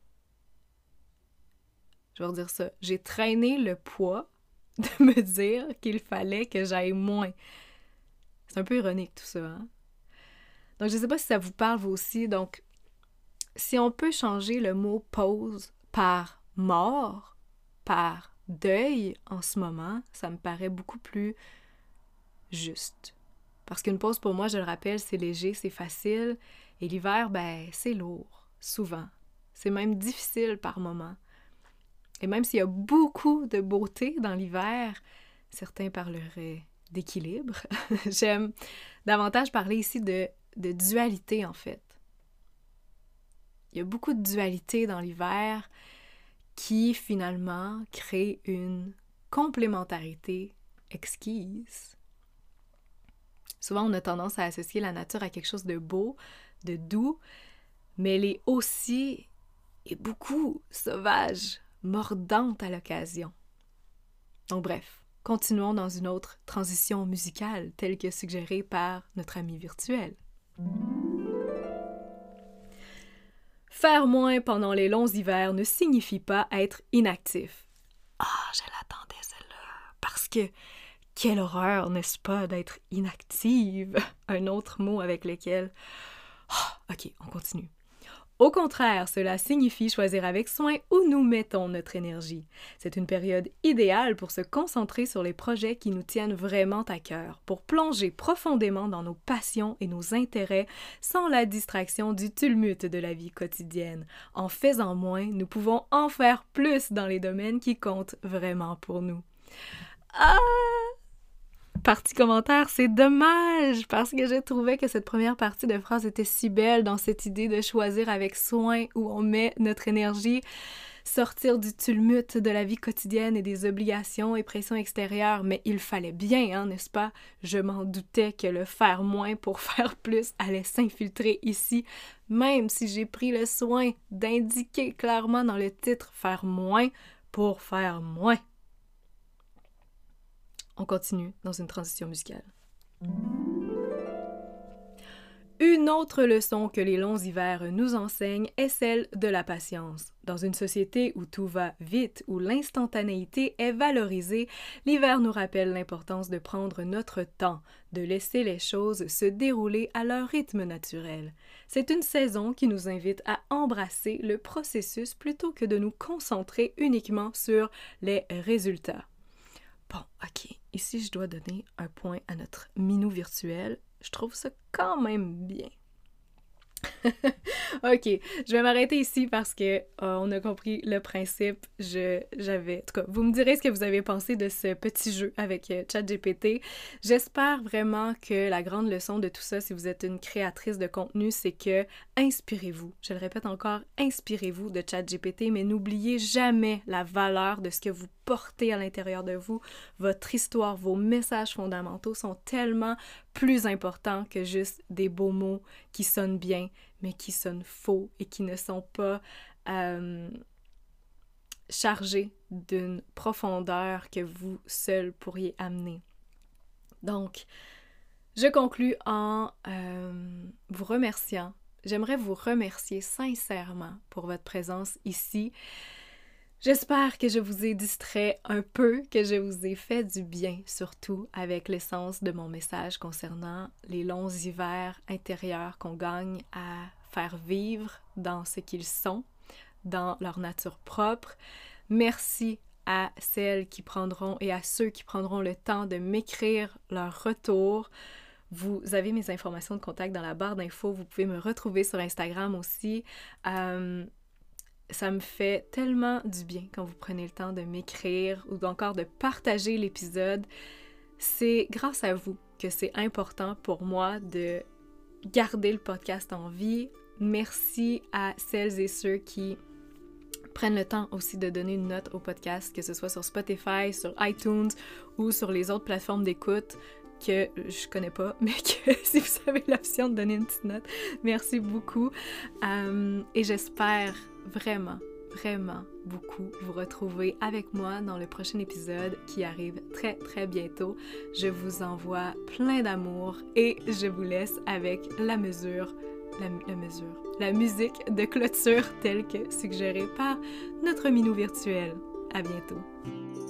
Je vais redire ça. J'ai traîné le poids de me dire qu'il fallait que j'aille moins. C'est un peu ironique tout ça, hein? Donc, je ne sais pas si ça vous parle vous aussi. Donc, si on peut changer le mot « pause » par « mort », par « deuil » en ce moment, ça me paraît beaucoup plus juste. Parce qu'une pause, pour moi, je le rappelle, c'est léger, c'est facile. Et l'hiver, ben, c'est lourd, souvent. C'est même difficile par moments. Et même s'il y a beaucoup de beauté dans l'hiver, certains parleraient d'équilibre. J'aime davantage parler ici de, de dualité, en fait. Il y a beaucoup de dualité dans l'hiver qui, finalement, crée une complémentarité exquise. Souvent, on a tendance à associer la nature à quelque chose de beau, de doux, mais elle est aussi et beaucoup sauvage, mordante à l'occasion. Donc bref, continuons dans une autre transition musicale telle que suggérée par notre ami virtuel. Faire moins pendant les longs hivers ne signifie pas être inactif. Ah, je l'attendais celle-là, parce que quelle horreur, n'est-ce pas, d'être inactive? Un autre mot avec lequel... Oh, ok, on continue. Au contraire, cela signifie choisir avec soin où nous mettons notre énergie. C'est une période idéale pour se concentrer sur les projets qui nous tiennent vraiment à cœur, pour plonger profondément dans nos passions et nos intérêts sans la distraction du tumulte de la vie quotidienne. En faisant moins, nous pouvons en faire plus dans les domaines qui comptent vraiment pour nous. Ah! Partie commentaire, c'est dommage parce que j'ai trouvé que cette première partie de phrase était si belle dans cette idée de choisir avec soin où on met notre énergie, sortir du tumulte de la vie quotidienne et des obligations et pressions extérieures, mais il fallait bien, hein, n'est-ce pas? Je m'en doutais que le faire moins pour faire plus allait s'infiltrer ici, même si j'ai pris le soin d'indiquer clairement dans le titre « Faire moins » pour faire moins. On continue dans une transition musicale. Une autre leçon que les longs hivers nous enseignent est celle de la patience. Dans une société où tout va vite, où l'instantanéité est valorisée, l'hiver nous rappelle l'importance de prendre notre temps, de laisser les choses se dérouler à leur rythme naturel. C'est une saison qui nous invite à embrasser le processus plutôt que de nous concentrer uniquement sur les résultats. Bon, ok, ici je dois donner un point à notre minou virtuel. Je trouve ça quand même bien. Ok, je vais m'arrêter ici parce que euh, on a compris le principe. Je, j'avais, en tout cas, vous me direz ce que vous avez pensé de ce petit jeu avec euh, ChatGPT. J'espère vraiment que la grande leçon de tout ça, si vous êtes une créatrice de contenu, c'est que inspirez-vous. Je le répète encore, inspirez-vous de ChatGPT, mais n'oubliez jamais la valeur de ce que vous portez à l'intérieur de vous. Votre histoire, vos messages fondamentaux sont tellement plus importants que juste des beaux mots qui sonnent bien, mais qui sonnent faux et qui ne sont pas euh, chargés d'une profondeur que vous seul pourriez amener. Donc, je conclus en euh, vous remerciant. J'aimerais vous remercier sincèrement pour votre présence ici. J'espère que je vous ai distrait un peu, que je vous ai fait du bien, surtout avec l'essence de mon message concernant les longs hivers intérieurs qu'on gagne à faire vivre dans ce qu'ils sont, dans leur nature propre. Merci à celles qui prendront et à ceux qui prendront le temps de m'écrire leur retour. Vous avez mes informations de contact dans la barre d'infos. Vous pouvez me retrouver sur Instagram aussi. Euh, Ça me fait tellement du bien quand vous prenez le temps de m'écrire ou encore de partager l'épisode. C'est grâce à vous que c'est important pour moi de garder le podcast en vie. Merci à celles et ceux qui prennent le temps aussi de donner une note au podcast, que ce soit sur Spotify, sur iTunes ou sur les autres plateformes d'écoute. que je connais pas, mais que si vous avez l'option de donner une petite note, merci beaucoup. Euh, et j'espère vraiment, vraiment beaucoup vous retrouver avec moi dans le prochain épisode qui arrive très, très bientôt. Je vous envoie plein d'amour et je vous laisse avec la mesure, la, la mesure, la musique de clôture telle que suggérée par notre minou virtuel. À bientôt!